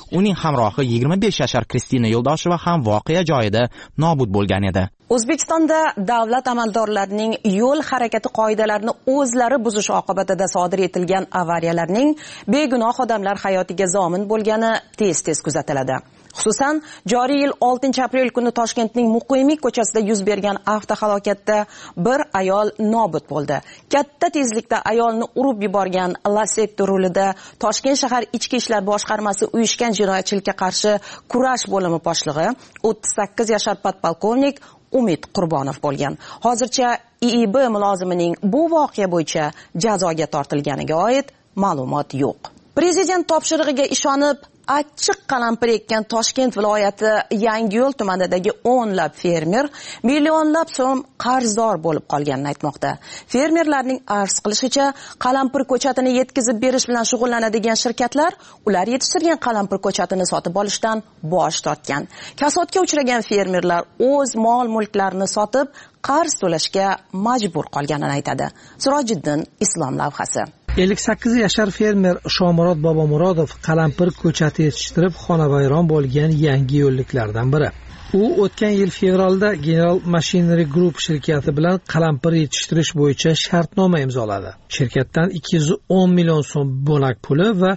hamrohi 25 yashar Kristina Yo'ldosheva ham voqea joyida nobud bo'lgan edi. O'zbekistonda davlat amaldorlarining yo'l harakati qoidalarini o'zlari buzish oqibatida sodir etilgan avariyalarning begunoh odamlar hayotiga zomin bo'lgani tez-tez kuzatiladi. Xususan, joriy yil 6-aprel kuni Toshkentning Muqimiy ko'chasida yuz bergan avtohalokatda bir ayol nobud bo'ldi. Katta tezlikda ayolni urib yuborgan Lacetti rulida Toshkent shahar Ichki ishlar boshqarmasi uyushgan jinoyatchilikka qarshi kurash bo'limi boshlig'i 38 yashar podpolkovnik Umid Qurbonov bo'lgan. Hozircha IIB mulozimining bu voqea bo'yicha jazoga tortilganiga oid ma'lumot yo'q. Prezident topshirig'iga ishonib achchiq qalampir ekkan Toshkent viloyati Yangiyo'l tumanidagi o'nlab fermer millionlab so'm qarzdor bo'lib qolganini aytmoqda. Fermerlarning arz qilishicha, qalampir ko'chatini yetkazib berish bilan shug'ullanadigan shirkatlar ular yetishtirgan qalampir ko'chatini sotib olishdan bosh tortgan. Kasodga uchragan fermerlar o'z mol-mulklarini sotib qarz to'lashga majbur qolganini aytadi. Sirojiddin Islom lavhasi. 58 yashar fermer Shomurod Bobomurodov qalampir ko'chati yetishtirib xonavayron bo'lgan yangi yo'lliklardan biri. U o'tgan yil fevralda General Machinery Group shirkati bilan qalampir yetishtirish bo'yicha shartnoma imzoladi. Shirkatdan 210 million so'm bo'lak puli va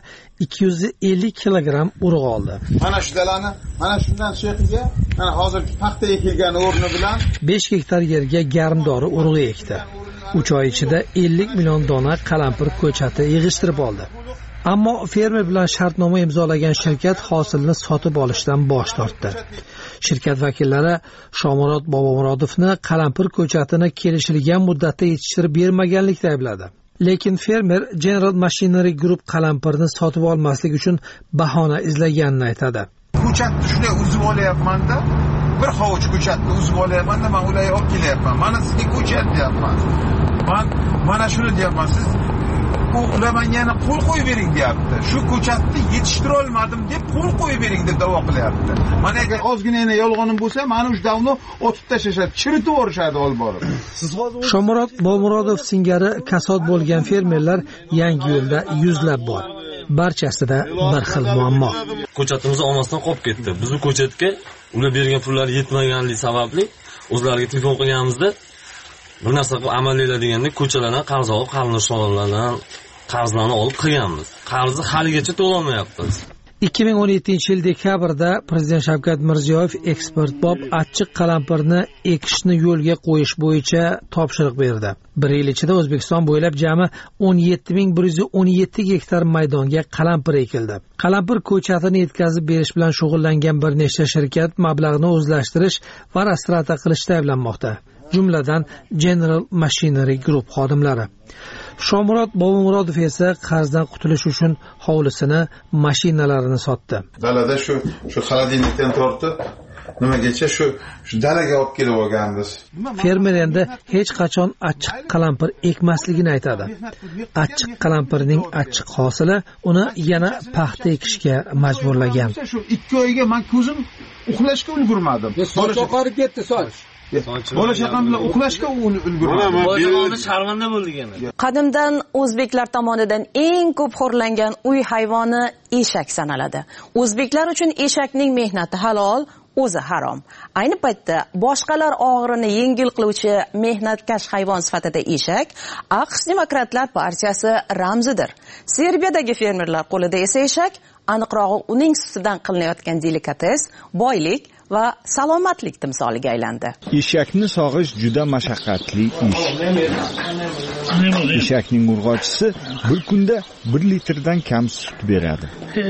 250 kilogramm urug' oldi. Mana shu dalani, mana shundan sheqiga, mana hozir paxta ekilgan o'rni bilan 5 gektar yerga garmdori urug' ekdi. 3 oy ichida 50 million dona qalampir ko'chati yig'ishtirib oldi. Ammo fermer bilan shartnoma imzolagan shirkat hosilni sotib olishdan bosh tortdi. Shirkat vakillari Shomurod Bobomurodovni qalampir ko'chatini kelishilgan muddatda yetishtirib bermaganlikda aybladi. Lekin fermer General Machinery Group qalampirni sotib olmaslik uchun bahona izlaganini aytadi. Ko'chatni shunday uzib olyapman-da, bir hovuch ko'chatni uzib olyapman-da, men ularga olib kelyapman. Mana sizga ko'chat deyapman. Mana shuni deyapman, siz ular menga yana qo'l qo'yib bering deyapti. Shu ko'chatni yetishtirib olmadim deb qo'l qo'yib bering deb da'vo qilyapti. Mana agar ozgina yolg'onim bo'lsa, mana shu davni otib tashlashadi, chiritib yuborishadi olib borib. Shomurod Bobomurodov singari kasod bo'lgan fermerlar Yangiyo'lda yuzlab bor. Barchasida bir xil muammo. Ko'chatimizni olmasdan qolib ketdi. Biz bu ko'chatga ular bergan pullar yetmaganligi sababli o'zlariga telefon qilganimizda bir narsa qilib amallaylar degandek ko'chalardan qarz olib, qarindoshlardan qarzlarni olib qilganmiz. Qarzni haligacha to'lamayapmiz. 2017 yil dekabrda Prezident Shavkat Mirziyoyev eksportbop achchiq qalampirni ekishni yo'lga qo'yish bo'yicha topshiriq berdi. Bir yil ichida O'zbekiston bo'ylab jami 17.117 gektar maydonga qalampir ekildi. Qalampir ko'chatini yetkazib berish bilan shug'ullangan bir nechta shirkat mablag'ni o'zlashtirish va rastrata qilishda ayblanmoqda. Jumladan General Machinery Group xodimlari. Shomurod Bobomurodov esa qarzdan qutulish uchun hovlisini, mashinalarini sotdi. Dalada shu xolodilnikdan tortib nimagacha shu dalaga olib kelib olganmiz. Fermer endi hech qachon achchiq qalampir ekmasligini aytadi. Achchiq qalampirning achchiq hosili uni yana paxta ekishga majburlagan. Shu 2 oyga men ko'zim uxlashga ulgurmadim. Soch oqarib ketdi soch. Bola chaqam bilan uxlashga ulgurmadim. Sharmanda bo'ldik yana. Qadimdan o'zbeklar tomonidan eng ko'p xo'rlangan uy hayvoni eshak sanaladi. O'zbeklar uchun eshakning mehnati halol, o'zi harom. Ayni paytda boshqalar og'irini yengil qiluvchi mehnatkash hayvon sifatida eshak AQSh Demokratlar partiyasi ramzidir. Serbiyadagi fermerlar qo'lida esa eshak, aniqrog'i uning sutidan qilinayotgan delikates, boylik va salomatlik timsoliga aylandi. Eshakni sog'ish juda mashaqqatli ish. Eshakning urg'ochisi bir kunda 1 litrdan kam sut beradi.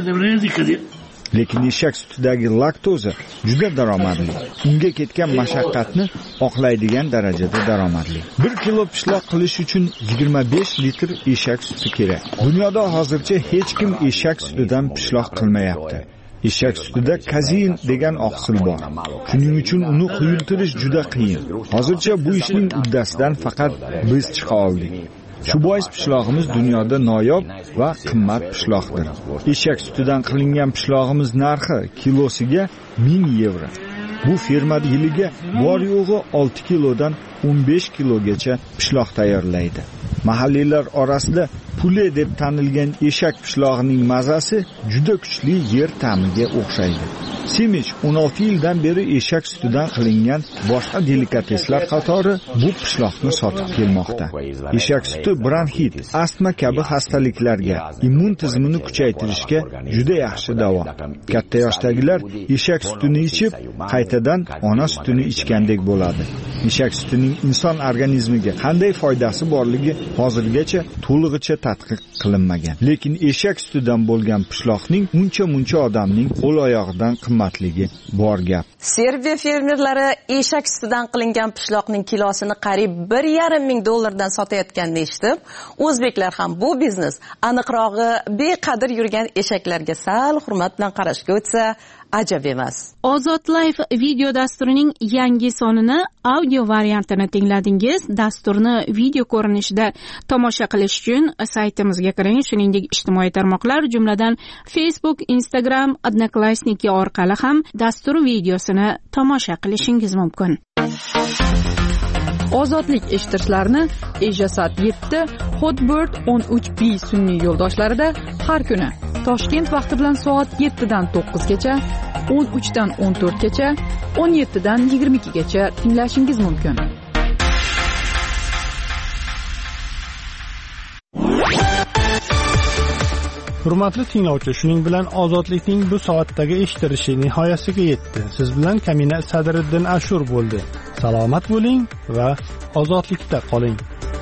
Lekin eshak sutidagi laktoza juda daromadli. Unga ketgan mashaqqatni oqlaydigan darajada daromadli. 1 kilo pishloq qilish uchun 25 litr eshak suti kerak. Dunyoda hozircha hech kim eshak sutidan pishloq qilmayapti. Eshak sutida kazein degan oqsil bor. Shuning uchun uni quyultirish juda qiyin. Hozircha bu ishning uddasidan faqat biz chiqa oldik. Shu bois pishlog'imiz dunyoda noyob va qimmat pishloqdir. Eshak sutidan qilingan pishlog'imiz narxi kilosiga 1000 yevro. Bu fermada yiliga bor yo'g'i 6 kilodan 15 kilogacha pishloq tayyorlaydi. Mahalliylar orasida pule deb tanilgan eshak pishlog'ining mazasi juda kuchli yer ta'miga o'xshaydi. Semich 16 yildan beri eshak sutidan qilingan boshqa delikateslar qatori bu pishloqni sotib kelmoqda. Eshak suti bronxit, astma kabi xastaliklarga, immun tizimini kuchaytirishga juda yaxshi davo. Katta yoshdagilar eshak sutini ichib, qaytadan ona sutini ichgandek bo'ladi. Eshak sutining inson organizmiga qanday foydasi borligi hozirgacha to'lig'icha tadqiq qilinmagan. Lekin eshak sutidan bo'lgan pishloqning muncha odamning qo'l-oyog'idan qimmatligi bor gap. Serbiya fermerlari eshak sutidan qilingan pishloqning kilosini qariyb $1,500 sotayotganini eshitib, o'zbeklar ham bu biznes, aniqrog'i beqadr yurgan eshaklarga sal hurmat bilan qarashga o'tsa, ajab emas. Ozod Live video dasturining yangi sonini audio variantini tingladingiz. Dasturni video ko'rinishida tomosha qilish uchun saytimizga kiring, shuningdek ijtimoiy tarmoqlar, jumladan Facebook, Instagram, Odnoklassniki orqali ham dastur videosini tomosha qilishingiz mumkin. Ozodlik eshittirishlarni Ejasat 7, Hotbird 13B sun'iy yo'ldoshlarida har kuni Toshkent vaqti bilan soat 7 dan 9 gacha, 13 dan 14 gacha, 17 dan 22 gacha tinglashingiz mumkin. Hurmatli tinglovchi, shuning bilan ozodlikning bu soatdagi eshittirishi nihoyasiga yetdi. Siz bilan Kamina Sadriddin Ashur bo'ldi. Salomat bo'ling va ozodlikda qoling.